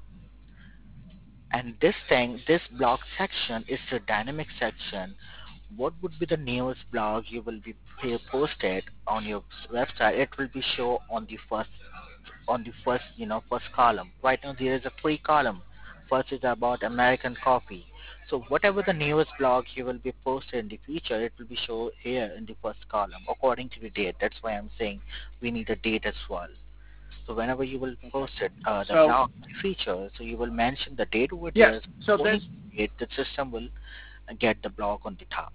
And this thing, this blog section is the dynamic section. What would be the newest blog you will be posted on your website? It will be shown on the first on the first, you know, first column. Right now there is a free column. First is about American coffee. So whatever the newest blog you will be posted in the future, it will be shown here in the first column according to the date. That's why I'm saying we need a date as well. So whenever you will post it, uh, the So, blog feature, so you will mention the date over yes. there. So this, it, the system will get the blog on the top.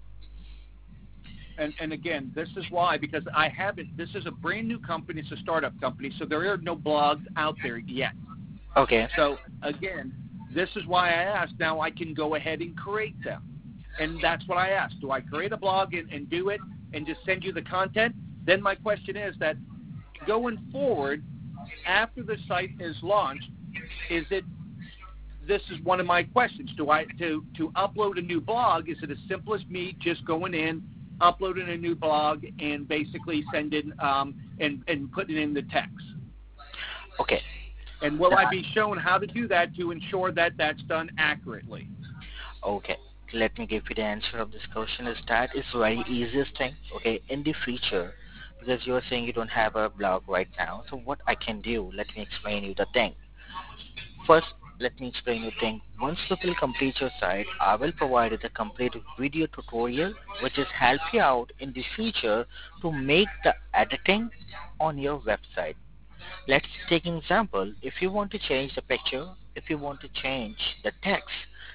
And, and again, this is why, because I haven't, this is a brand new company, it's a startup company, so there are no blogs out there yet. Okay. So again, this is why I asked. Now I can go ahead and create them. And that's what I asked. Do I create a blog and, and do it and just send you the content? Then my question is that going forward, after the site is launched, is it, this is one of my questions. Do I, to, to upload a new blog, is it as simple as me just going in, uploading a new blog and basically sending um, and, and putting in the text? Okay. And will I be shown how to do that to ensure that that's done accurately? Okay. Let me give you the answer of this question. Is that is very easiest thing. Okay. In the future, because you are saying you don't have a blog right now, so what I can do, let me explain you the thing. First, let me explain you the thing. Once you will complete your site, I will provide you the complete video tutorial, which is help you out in the future to make the editing on your website. Let's take an example. If you want to change the picture, if you want to change the text,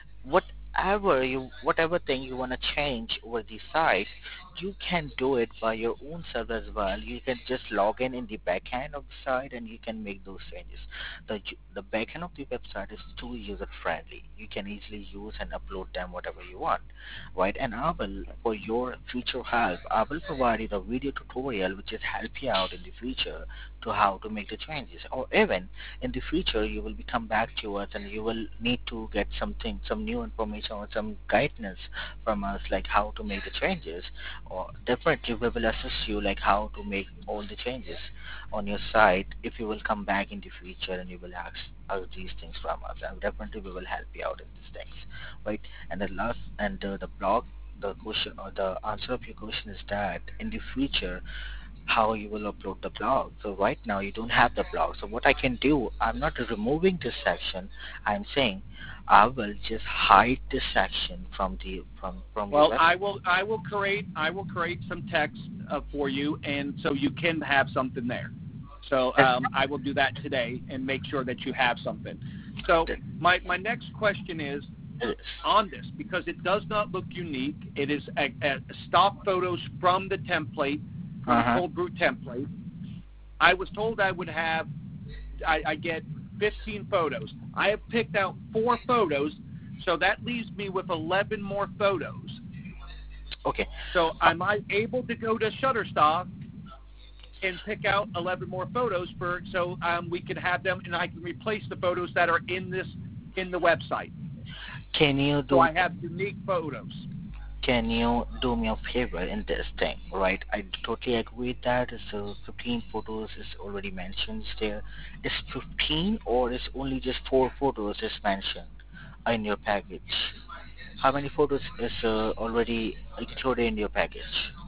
whatever you, whatever thing you want to change over the site, you can do it by your own self as well. You can just log in in the backend of the site and you can make those changes. The the backend of the website is too user friendly. You can easily use and upload them whatever you want, right? And I will, for your future help, I will provide you the video tutorial which is help you out in the future to how to make the changes. Or even in the future you will be come back to us and you will need to get something, some new information or some guidance from us, like how to make the changes, or definitely we will assist you like how to make all the changes on your site. If you will come back in the future and you will ask us these things from us, and definitely we will help you out in these things, right? And the last, and uh, the blog, the question or the answer of your question is that in the future how you will upload the blog. So right now you don't have the blog. So what I can do, I'm not removing this section. I'm saying I will just hide this section from the from from well, the website. I will I will create I will create some text uh, for you, and so you can have something there. So um, I will do that today and make sure that you have something. So my my next question is on this, because it does not look unique. It is a, a stock photos from the template. From uh-huh. Cold Brew template. I was told I would have, I, I get fifteen photos. I have picked out four photos, so that leaves me with eleven more photos. Okay. So am I able to go to Shutterstock and pick out eleven more photos for so um, we can have them and I can replace the photos that are in this in the website? Can you do? So I have unique photos. can you do me a favor in this thing, right? I totally agree that so fifteen photos is already mentioned there. Is fifteen or is only just four photos is mentioned in your package? How many photos is uh, already included in your package?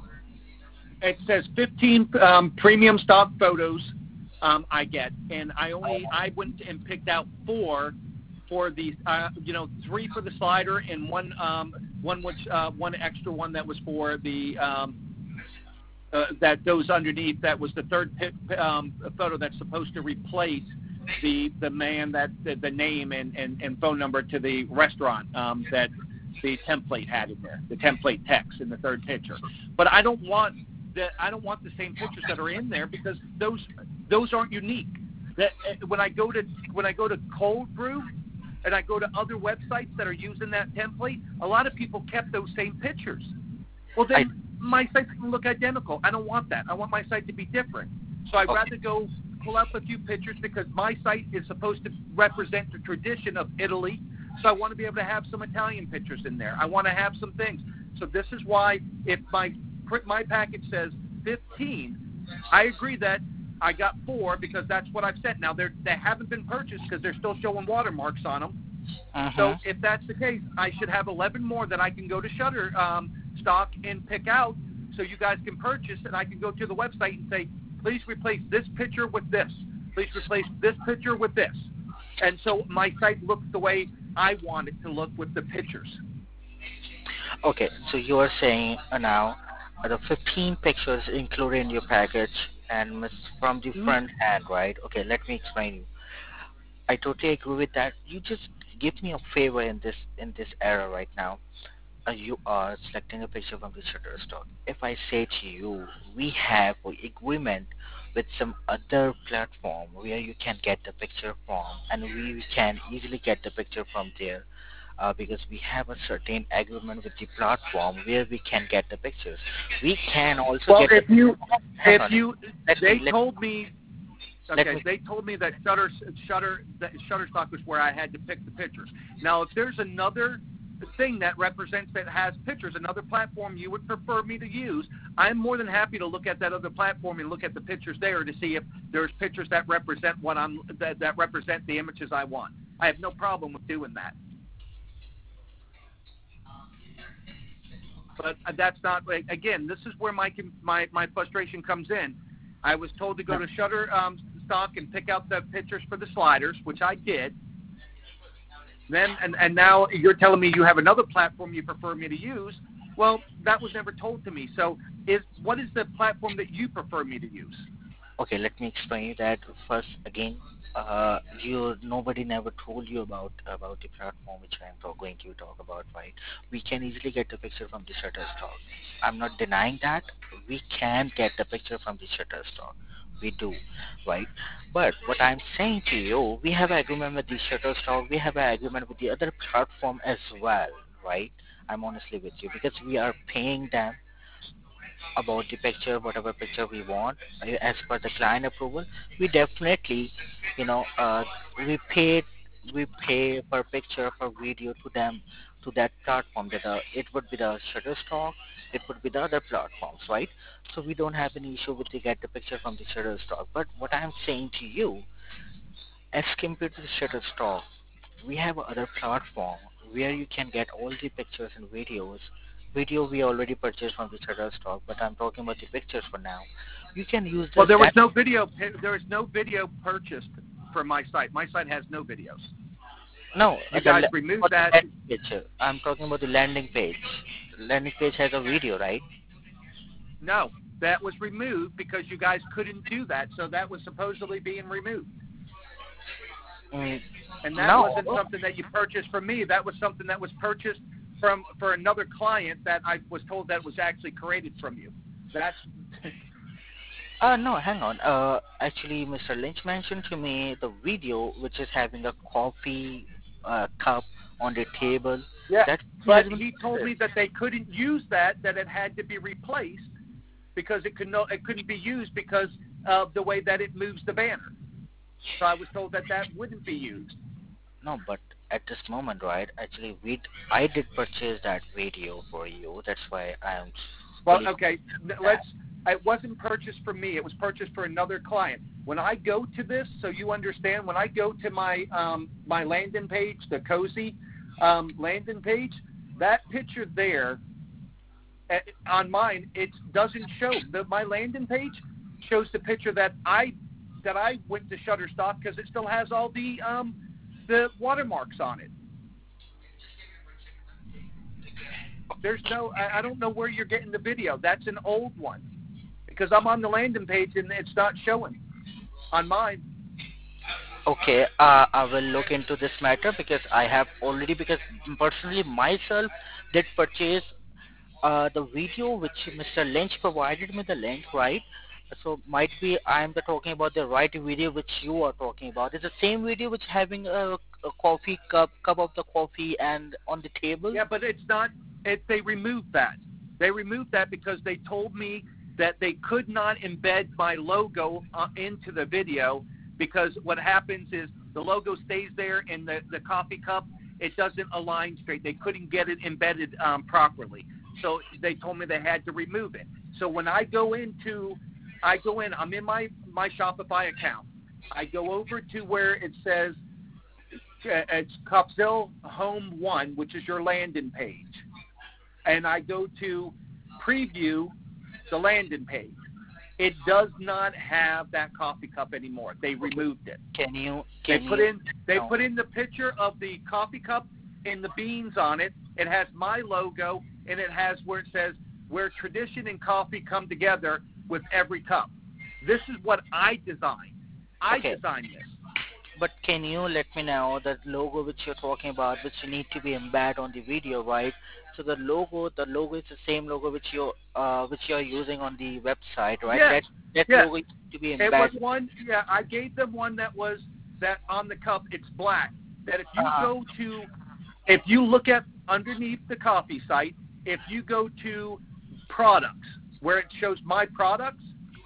It says fifteen um, premium stock photos um, I get, and I only I went and picked out four for the uh, you know three for the slider and one um, one which uh, one extra one that was for the um, uh, that goes underneath. That was the third pi- um, photo that's supposed to replace the the man that the, the name and, and, and phone number to the restaurant um, that the template had in there, the template text in the third picture. But I don't want the I don't want the same pictures that are in there because those those aren't unique. That when I go to when I go to Cold Brew and I go to other websites that are using that template, a lot of people kept those same pictures. Well, I, then my site's going to look identical. I don't want that. I want my site to be different. So I'd okay. rather go pull up a few pictures because my site is supposed to represent the tradition of Italy. So I want to be able to have some Italian pictures in there. I want to have some things. So this is why if my my package says fifteen, I agree that I got four because that's what I've sent. Now, they're, they haven't been purchased because they're still showing watermarks on them. Uh-huh. So if that's the case, I should have eleven more that I can go to Shutterstock um, stock and pick out so you guys can purchase, and I can go to the website and say, please replace this picture with this. Please replace this picture with this. And so my site looks the way I want it to look with the pictures. Okay, so you are saying uh, now uh, the fifteen pictures included in your package and miss from the Mm-hmm. front end, right? Okay, let me explain you. I totally agree with that. You just give me a favor in this in this era right now. Uh, you are selecting a picture from the Shutterstock. If I say to you, we have an agreement with some other platform where you can get the picture from, and we can easily get the picture from there, uh, because we have a certain agreement with the platform where we can get the pictures. We can also Well, get the. if you, Hang if on. you, Let me they let, told me, let okay, me. they told me that Shutter, Shutter, that Shutterstock was where I had to pick the pictures. Now, if there's another thing that represents that has pictures, another platform you would prefer me to use, I'm more than happy to look at that other platform and look at the pictures there to see if there's pictures that represent what I'm that, that represent the images I want. I have no problem with doing that. But that's not, again, this is where my my my frustration comes in. I was told to go to Shutterstock um, stock and pick out the pictures for the sliders, which I did. Then and, and now you're telling me you have another platform you prefer me to use. Well, that was never told to me. So, is what is the platform that you prefer me to use? Okay, let me explain you that first again. Uh, you nobody never told you about about the platform which I am talk, going to talk about, right? We can easily get the picture from the Shutterstock. I'm not denying that we can get the picture from the Shutterstock. We do, right? But what I'm saying to you, we have an agreement with the Shutterstock. We have an agreement with the other platform as well, right? I'm honestly with you because we are paying them about the picture, whatever picture we want, uh, as per the client approval. We definitely, you know, uh, we pay we pay per picture per video to them to that platform. That uh, it would be the Shutterstock, it would be the other platforms, right? So we don't have any issue with to get the picture from the Shutterstock. But what I'm saying to you, as compared to the Shutterstock, we have other platform where you can get all the pictures and videos. Video we already purchased from the Shutterstock, but I'm talking about the pictures for now. You can use Well, this there was that. no video. There was no video purchased for my site. My site has no videos. No, uh, You the guys la- removed what the that. landing page. I'm talking about the landing page. The landing page has a video, right? No, that was removed because you guys couldn't do that. So that was supposedly being removed. Mm, And that no. wasn't something that you purchased from me. That was something that was purchased from for another client that I was told that was actually created from you. That's Uh, no, hang on. Uh, actually, Mister Lynch mentioned to me the video which is having a coffee uh, cup on the table. yeah. That has But been he told me that they couldn't use that. That it had to be replaced because it could no, it couldn't be used because of the way that it moves the banner. So I was told that that wouldn't be used. no, but at this moment, right? Actually, we I did purchase that video for you. That's why I am Well, fully okay, that. let's. It wasn't purchased for me. It was purchased for another client. When I go to this, so you understand, when I go to my um, my landing page, the Cozy um, landing page, that picture there uh, on mine, it doesn't show. The, my landing page shows the picture that I that I went to Shutterstock because it still has all the um, the watermarks on it. There's no, I, I don't know where you're getting the video. That's an old one because I'm on the landing page and it's not showing on mine. Okay, uh, I will look into this matter because I have already, because personally myself did purchase uh, the video which Mister Lynch provided me the link, right? So might be I am the talking about the right video which you are talking about. It's the same video which having a, a coffee cup, cup of the coffee and on the table. Yeah, but it's not. It, they removed that. They removed that because they told me that they could not embed my logo uh, into the video because what happens is the logo stays there and the, the coffee cup, it doesn't align straight. They couldn't get it embedded um, properly. So they told me they had to remove it. So when I go into, I go in, I'm in my, my Shopify account. I go over to where it says uh, it's Copzilla Home one, which is your landing page. And I go to preview the landing page. It does not have that coffee cup anymore. They removed it. Can you They can put you in they no. put in the picture of the coffee cup and the beans on it. It has my logo and it has where it says where tradition and coffee come together with every cup. This is what I designed. I Okay. designed this. But can you let me know the logo which you're talking about, which you need to be embedded on the video, right? So the logo, the logo is the same logo which you uh which you're using on the website, right? Yes, That that yes. logo needs to be It was embedded. one, yeah, I gave them one that was, that on the cup, it's black. That if you Uh, go to, if you look at underneath the coffee site, if you go to products, where it shows my products,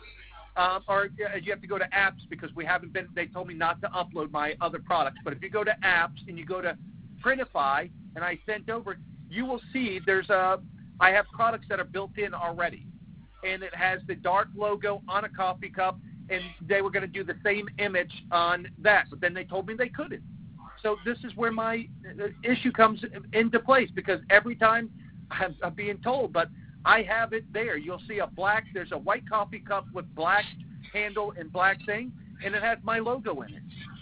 um, or uh, you have to go to apps because we haven't been, they told me not to upload my other products. But if you go to apps and you go to Printify, and I sent over, you will see there's a, I have products that are built in already. And it has the dark logo on a coffee cup, and they were going to do the same image on that, but then they told me they couldn't. So this is where my uh, issue comes into place because every time I'm, I'm being told, but I have it there. You'll see a black, there's a white coffee cup with black handle and black thing, and it has my logo in it.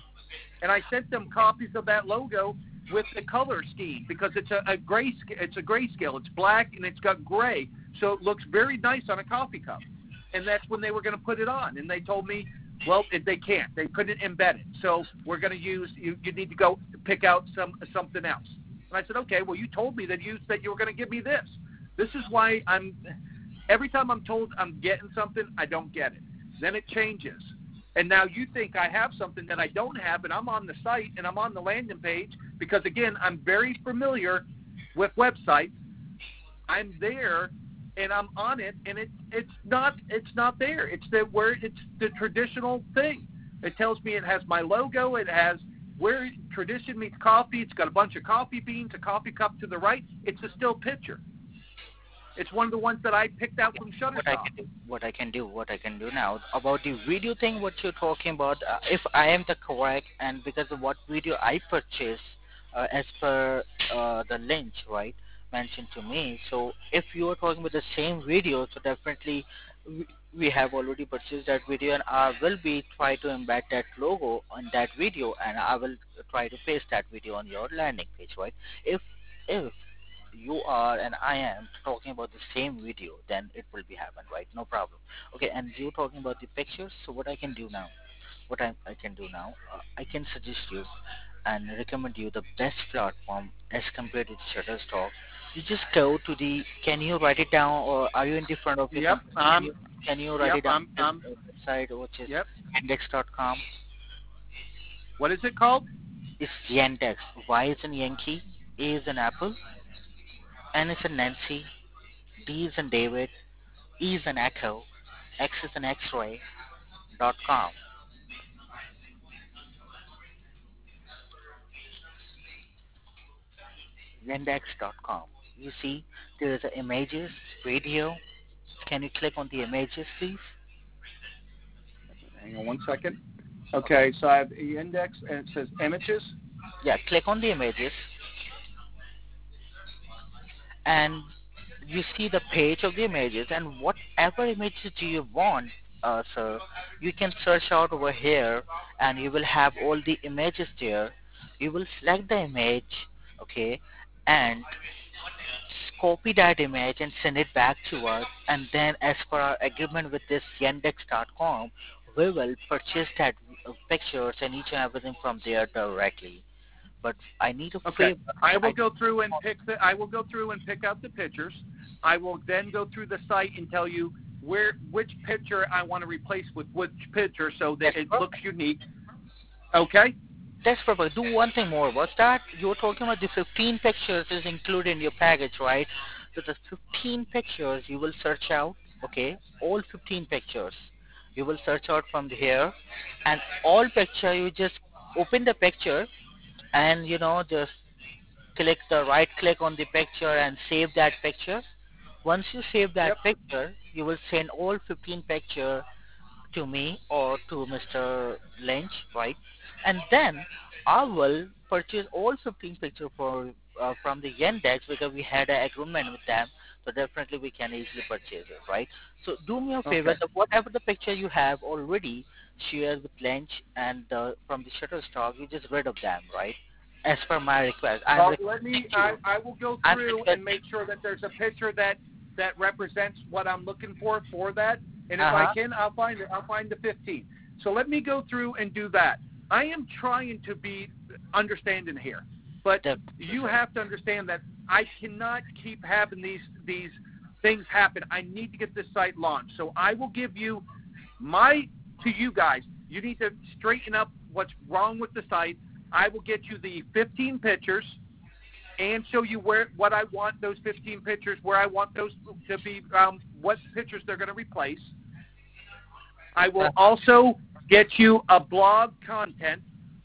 And I sent them copies of that logo with the color scheme because it's a, a gray, it's a grayscale. It's black and it's got gray, so it looks very nice on a coffee cup. And that's when they were going to put it on, and they told me, well, they can't. They couldn't embed it, so we're going to use. You, you need to go pick out some something else. And I said, okay. Well, you told me that you said you were going to give me this. This is why I'm. Every time I'm told I'm getting something, I don't get it. Then it changes. And now you think I have something that I don't have, and I'm on the site, and I'm on the landing page, because, again, I'm very familiar with websites. I'm there, and I'm on it, and it, it's not it's not there. It's the where it's the traditional thing. It tells me it has my logo. It has where tradition meets coffee. It's got a bunch of coffee beans, a coffee cup to the right. It's a still picture. It's one of the ones that I picked out from what I Shutterstock. can do, what I can do, what I can do now about the video thing. What you're talking about? Uh, if I am the correct, and because of what video I purchased, uh, as per uh, the Lynch, right, mentioned to me. So if you are talking about the same video, so definitely we, we have already purchased that video, and I will be try to embed that logo on that video, and I will try to paste that video on your landing page, right? If if you are and I am talking about the same video, then it will be happen, right? No problem. Okay, and you talking about the pictures. So what I can do now, what I, I can do now, uh, I can suggest you and recommend you the best platform as compared to Shutterstock. You just go to the. Can you write it down, or are you in the front of your Yep. computer? Can Um. you can you write Yep. it down? I'm. This Um. uh, website, which is Yep. yandex dot com. What is it called? It's Yandex. Y is in Yankee, A is in Apple, N is in Nancy, D is in David, E is an echo, X is an X-ray, dot com. Yandex dot com. You see, there is a images, video. Can you click on the images, please? Hang on one second. Okay, Okay. so I have the index, and it says images. Yeah, click on the images, and you see the page of the images, and whatever images do you want, uh, sir, you can search out over here, and you will have all the images there. You will select the image, okay, and copy that image and send it back to us, and then as per our agreement with this Yandex dot com, we will purchase that uh, pictures and each and everything from there directly. But I need a Okay. favor. I I will go through and pick the. I will go through and pick out the pictures. I will then go through the site and tell you where which picture I want to replace with which picture so that That's it perfect. looks unique. Okay. That's perfect. Do one thing more. What's that? You were talking about the fifteen pictures is included in your package, right? So the fifteen pictures you will search out, okay? All fifteen pictures. You will search out from here, and all picture you just open the picture, and you know just click the right click on the picture and save that picture. Once you save that Yep. picture, you will send all fifteen picture to me or to Mister Lynch, right? And then I will purchase all fifteen picture for uh, from the Yandex because we had an agreement with them. So definitely we can easily purchase it, right? So do me a favor, Okay. the, whatever the picture you have already shared with Lynch and uh, from the Shutterstock, you just rid of them, right? As per my request, I'm Well, let me. requesting I, you. I will go I'm through and make requesting. sure that there's a picture that that represents what I'm looking for for that. And if Uh I huh. can, I'll find it. I'll find the fifteen. So let me go through and do that. I am trying to be understanding here, but Definitely, you sir. have to understand that I cannot keep having these these things happen. I need to get this site launched. So I will give you my to you guys. You need to straighten up what's wrong with the site. I will get you the fifteen pictures and show you where what I want those fifteen pictures, where I want those to be, um, what pictures they're going to replace. I Uh, will also get you a blog content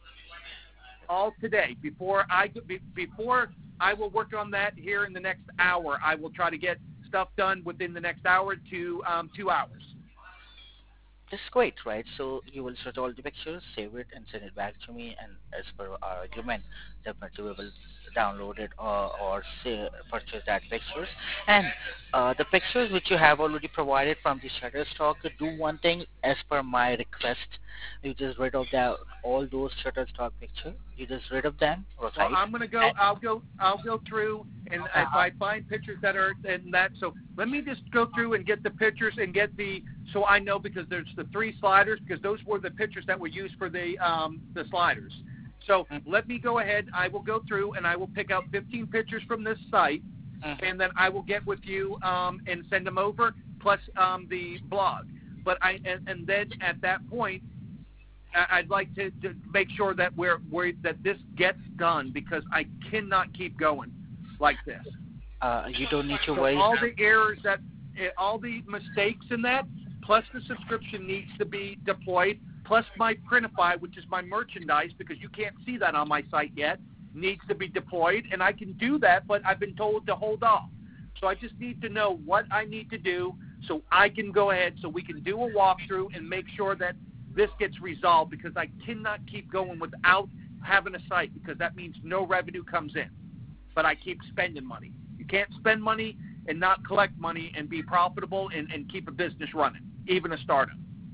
all today before I before I will work on that here in the next hour. I will try to get stuff done within the next hour to um, two hours. That's great, right? So you will search all the pictures, save it, and send it back to me. And as per our agreement, definitely we will download it or, or say, purchase that pictures. And uh, the pictures which you have already provided from the Shutterstock, do one thing as per my request. You just rid of that all those Shutterstock pictures. You just rid of them, Well, right? I'm gonna go. And, I'll go. I'll go through, and if uh-huh. I find pictures that are in that, so let me just go through and get the pictures and get the. So I know because there's the three sliders because those were the pictures that were used for the um, the sliders. So let me go ahead. I will go through and I will pick out fifteen pictures from this site, Mhm. and then I will get with you um, and send them over plus um, the blog. But I and, and then at that point I'd like to, to make sure that we're, we're that this gets done because I cannot keep going like this. Uh, you don't need to So worry. all the errors that, eh, all the mistakes in that, plus the subscription needs to be deployed, plus my Printify, which is my merchandise, because you can't see that on my site yet, needs to be deployed, and I can do that, but I've been told to hold off. So I just need to know what I need to do so I can go ahead so we can do a walkthrough and make sure that this gets resolved because I cannot keep going without having a site because that means no revenue comes in. But I keep spending money. You can't spend money and not collect money and be profitable and, and keep a business running, even a startup.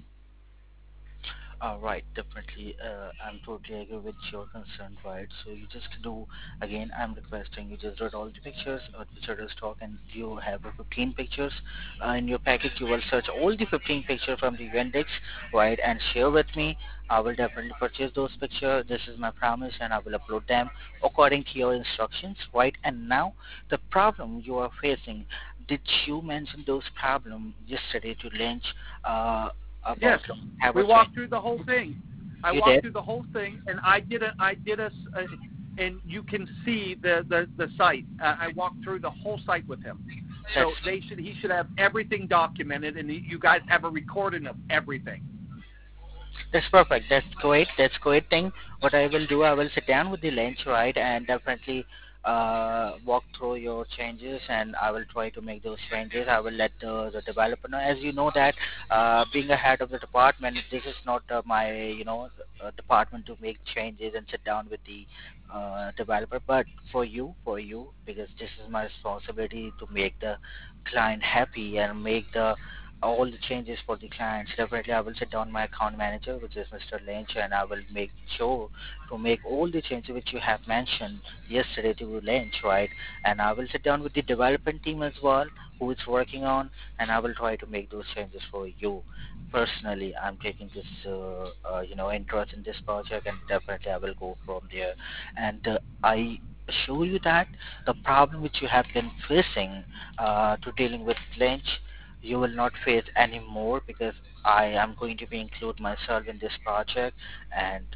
Uh, right, definitely. Uh, I'm totally agree with your concern, right? So you just do, again, I'm requesting you just read all the pictures of the Shutterstock and you have uh, fifteen pictures uh, in your package. You will search all the fifteen pictures from the Yandex, right, and share with me. I will definitely purchase those pictures. This is my promise and I will upload them according to your instructions, right? And now, the problem you are facing, did you mention those problems yesterday to Lynch uh, Yes, about have we a change? walked through the whole thing. I You walked did? through the whole thing, and I did a, I did a, uh, and you can see the the the site. Uh, I walked through the whole site with him. That's So they should, he should have everything documented, and you guys have a recording of everything. that's perfect. That's great. That's great thing. What I will do, I will sit down with the lunch, right, and definitely uh, walk through your changes, and I will try to make those changes. I will let the, the developer know. As you know that uh, being a head of the department, this is not uh, my you know uh, department to make changes and sit down with the uh, developer. But for you, for you, because this is my responsibility to make the client happy and make the all the changes for the clients. Definitely, I will sit down my account manager, which is Mister Lynch, and I will make sure to make all the changes which you have mentioned yesterday to Lynch, right? And I will sit down with the development team as well, who is working on, and I will try to make those changes for you. Personally, I'm taking this, uh, uh, you know, interest in this project, and definitely I will go from there. And uh, I assure you that the problem which you have been facing uh, to dealing with Lynch, you will not face anymore, because I am going to be include myself in this project, and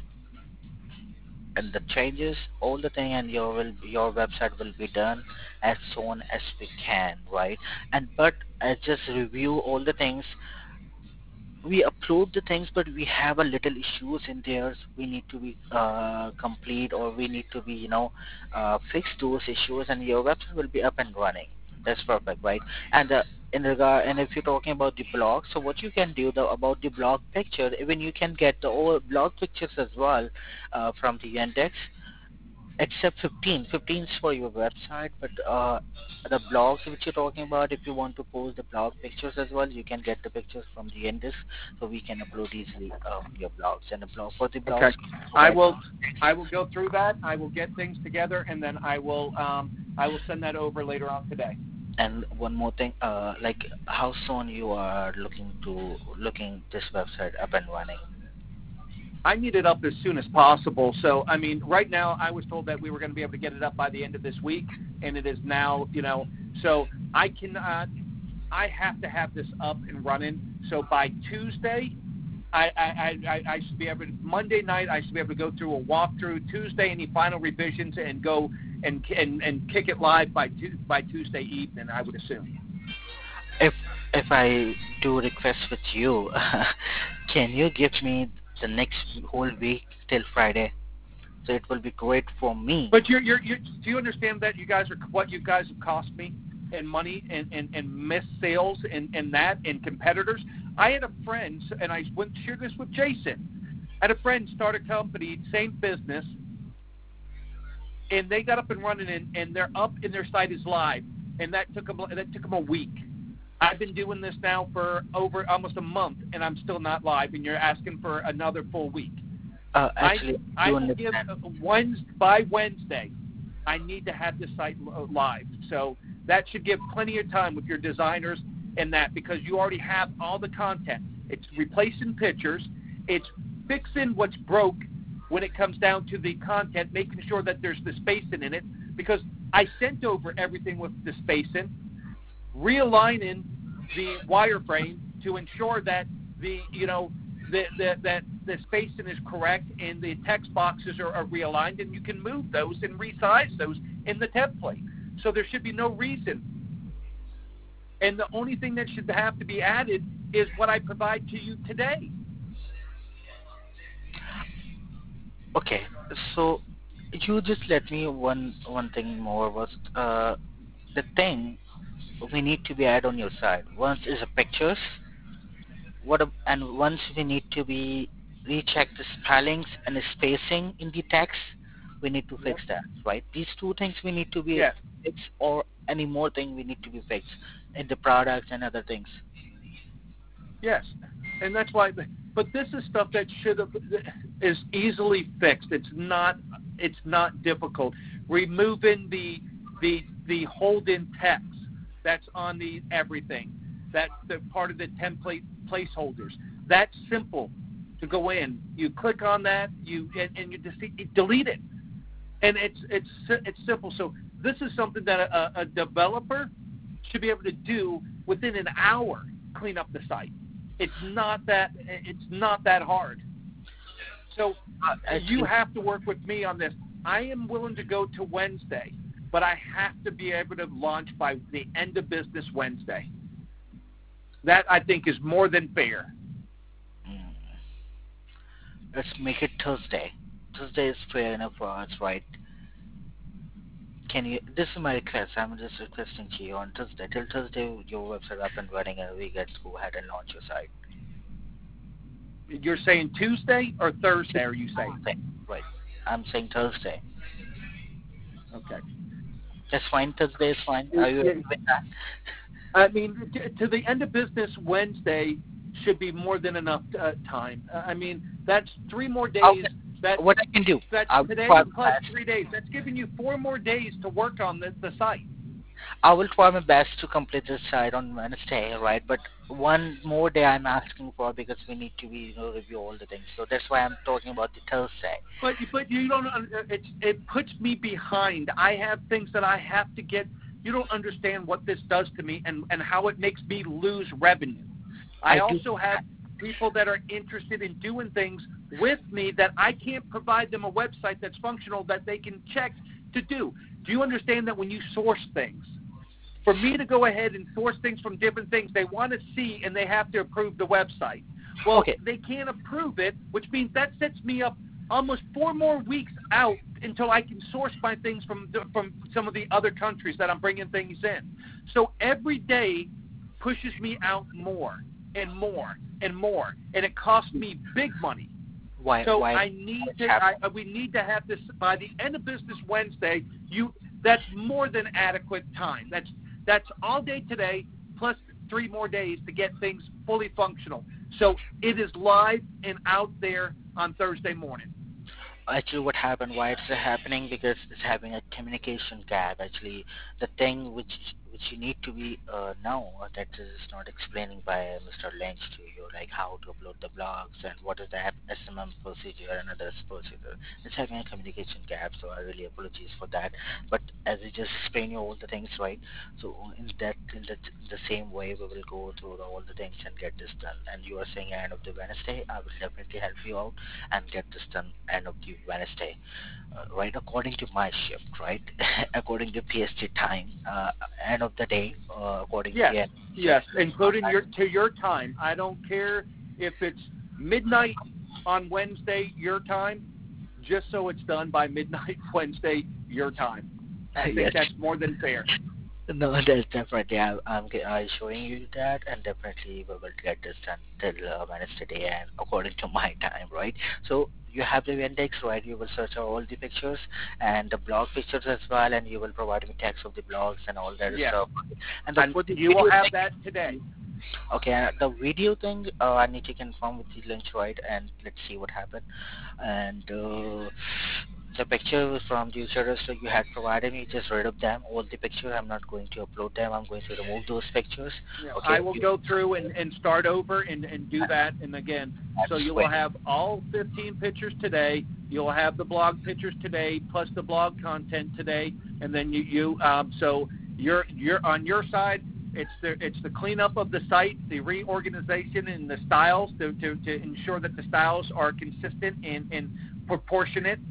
and the changes, all the thing, and your will your website will be done as soon as we can, right? And but I just review all the things. We upload the things, but we have a little issues in there. So we need to be uh, complete, or we need to be, you know, uh, fix those issues, and your website will be up and running. That's perfect, right? And uh, in regard, and if you're talking about the blog, so what you can do though about the blog picture, even you can get the all blog pictures as well uh, from the index, except fifteen. fifteen is for your website, but uh, the blogs which you're talking about, if you want to post the blog pictures as well, you can get the pictures from the index, so we can upload easily um, your blogs. And the blog for the blogs, Okay. I will I will go through that. I will get things together, and then I will um, I will send that over later on today. and one more thing, uh, like how soon you are looking to looking this website up and running? I need it up as soon as possible. So, I mean, right now I was told that we were going to be able to get it up by the end of this week, and it is now, you know, so I cannot, I have to have this up and running. So by Tuesday, I, I, I, I should be able to, Monday night, I should be able to go through a walkthrough. Tuesday, any final revisions, and go and and, and kick it live by tu- by Tuesday evening, I would assume. If if I do request with you, can you give me the next whole week till Friday? So it will be great for me. But you're, you're, you're, do you understand that you guys are what you guys have cost me in money and, and, and missed sales and, and that and competitors? I had a friend, and I went to share this with Jason. I had a friend start a company, same business, and they got up and running, and, and they're up, and their site is live, and that took them that took them a week. I've been doing this now for over almost a month, and I'm still not live, and you're asking for another full week. Uh, actually, I, I will give Wednesday, by Wednesday, I need to have this site live. So that should give plenty of time with your designers and that, because you already have all the content. It's replacing pictures. It's fixing what's broke when it comes down to the content, making sure that there's the spacing in it, because I sent over everything with the spacing, realigning the wireframe to ensure that the, you know, the, the, that the spacing is correct and the text boxes are, are realigned, and you can move those and resize those in the template. So there should be no reason. And the only thing that should have to be added is what I provide to you today. Okay, so you just let me one one thing more was uh, the thing we need to be add on your side. Once is the pictures, what a, and once we need to be recheck the spellings and the spacing in the text, we need to Yep. fix that, right? These two things we need to be Yes. fixed, or any more thing we need to be fixed in the products and other things. Yes, and that's why. But this is stuff that should have is easily fixed. It's not. It's not difficult. Removing the the the hold-in text that's on the everything. That's the part of the template placeholders. That's simple to go in. You click on that. You and, and you just you delete it, and it's it's it's simple. So this is something that a, a developer should be able to do within an hour. Clean up the site. It's not that it's not that hard. So uh, you have to work with me on this. I am willing to go to Wednesday, but I have to be able to launch by the end of business Wednesday. That, I think, is more than fair. Mm. Let's make it Thursday. Thursday is fair enough for us, right? can you? This is my request. I'm just requesting to you on Thursday. Till Thursday, your website up and running, and we get to go ahead and launch your site. You're saying Tuesday or Thursday? Are you saying? Thursday. Right. I'm saying Thursday. Okay. That's fine. Thursday is fine. Are you okay with that? I mean, to, to the end of business Wednesday should be more than enough uh, time. Uh, I mean, that's three more days. Okay. That, what I can do? That's I'll today try plus best. three days. That's giving you four more days to work on the, the site. I will try my best to complete this site on Wednesday, right? But one more day I'm asking for because we need to be, you know, review all the things. So that's why I'm talking about the Thursday. But but you don't. It it puts me behind. I have things that I have to get. You don't understand what this does to me and and how it makes me lose revenue. I, I also have people that are interested in doing things with me that I can't provide them a website that's functional that they can check to do. Do you understand that when you source things, for me to go ahead and source things from different things, they want to see and they have to approve the website. Well, okay. They can't approve it, which means that sets me up almost four more weeks out until I can source my things from from some of the other countries that I'm bringing things in. So every day pushes me out more and more and more, and it costs me big money. Why? So why I need to. I, we need to have this by the end of business Wednesday. You that's more than adequate time. That's that's all day today plus three more days to get things fully functional. So it is live and out there on Thursday morning. Actually, what happened? Why it's happening? Because it's having a communication gap. Actually, the thing which which you need to be uh, know that is not explaining by Mister Lynch to you, like how to upload the blogs and what is the S M M procedure and other procedure. It's having a communication gap, so I really apologize for that. But as I just explain you all the things, right? So in that in the, the same way, we will go through the, all the things and get this done. And you are saying end of the Wednesday, I will definitely help you out and get this done end of the Wednesday, uh, right? According to my shift, right? According to P S T time, uh, end of the day, uh, according yes. to yes, yes, including your to your time. I don't care if it's midnight on Wednesday your time, just so it's done by midnight Wednesday your time. I think yes. that's more than fair. No, that's definitely. I, I'm I'm showing you that, and definitely we will get this done till uh, Wednesday, and according to my time, right? So you have the index, right? You will search all the pictures and the blog pictures as well, and you will provide me text of the blogs and all that yes. stuff. And, the, and for the you will have thing, that today. Okay, uh, the video thing, uh, I need to confirm with the Lynch, right? And let's see what happened. And uh, the picture from the user so you had provided me, just rid of them. All the pictures, I'm not going to upload them. I'm going to remove those pictures. Yeah, okay. I will you, go through and, and start over and, and do that. And again, so you will have all fifteen pictures today. You'll have the blog pictures today, plus the blog content today. And then you, you um, so you're you're on your side. It's the it's the cleanup of the site, the reorganization and the styles to, to, to ensure that the styles are consistent and, and proportionate.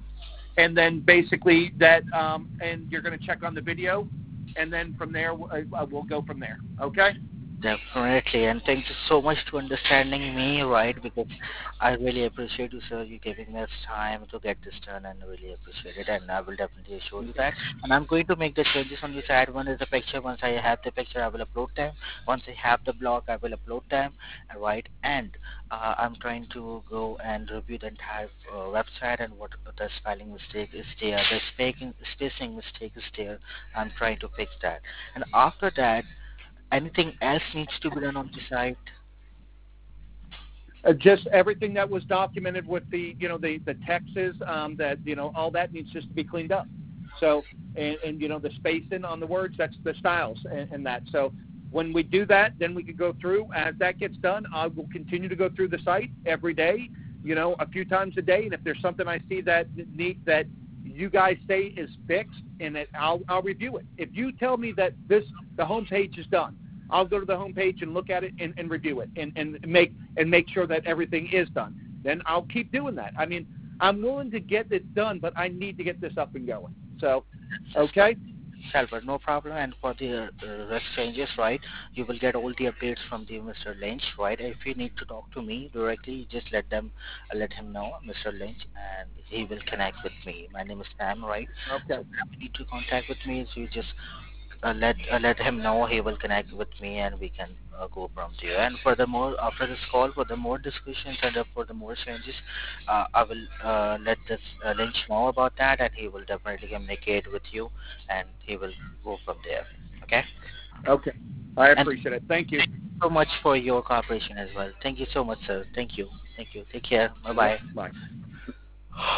And then basically that, um, and you're going to check on the video, and then from there uh, we'll go from there. Okay? Definitely, and thank you so much for understanding me, right? Because I really appreciate you, sir. You giving us time to get this done, and I really appreciate it. And I will definitely show you that. And I'm going to make the changes on the side. One is the picture. Once I have the picture, I will upload them. Once I have the blog, I will upload them, right? And uh, I'm trying to go and review the entire uh, website and what the spelling mistake is there, the spacing spacing mistake is there. I'm trying to fix that. And after that, anything else needs to be done on the site? Uh, just everything that was documented with the, you know, the the texts, um, that you know, all that needs just to be cleaned up. So, and, and you know, the spacing on the words, that's the styles and, and that. So, when we do that, then we can go through. As that gets done, I will continue to go through the site every day, you know, a few times a day. And if there's something I see that need that you guys say is fixed, and it, I'll I'll review it. If you tell me that this the homepage is done, I'll go to the homepage and look at it and, and review it and, and make and make sure that everything is done. Then I'll keep doing that. I mean, I'm willing to get it done, but I need to get this up and going. So, okay. Shalbert, no problem. And for the uh, rest changes, right, you will get all the updates from the Mister Lynch, right? If you need to talk to me directly, just let them, uh, let him know, Mister Lynch, and he will connect with me. My name is Sam, right? Okay. So if you need to contact with me, so you just uh, let uh, let him know. He will connect with me, and we can uh, go from there. And furthermore, after this call, for the more discussions and uh, for the more changes, uh, I will uh, let this uh, Lynch know about that, and he will definitely communicate with you, and he will go from there. Okay. Okay. I And appreciate it. Thank you. thank you so much for your cooperation as well. Thank you so much, sir. Thank you. Thank you. Take care. Bye Yep. bye. Bye.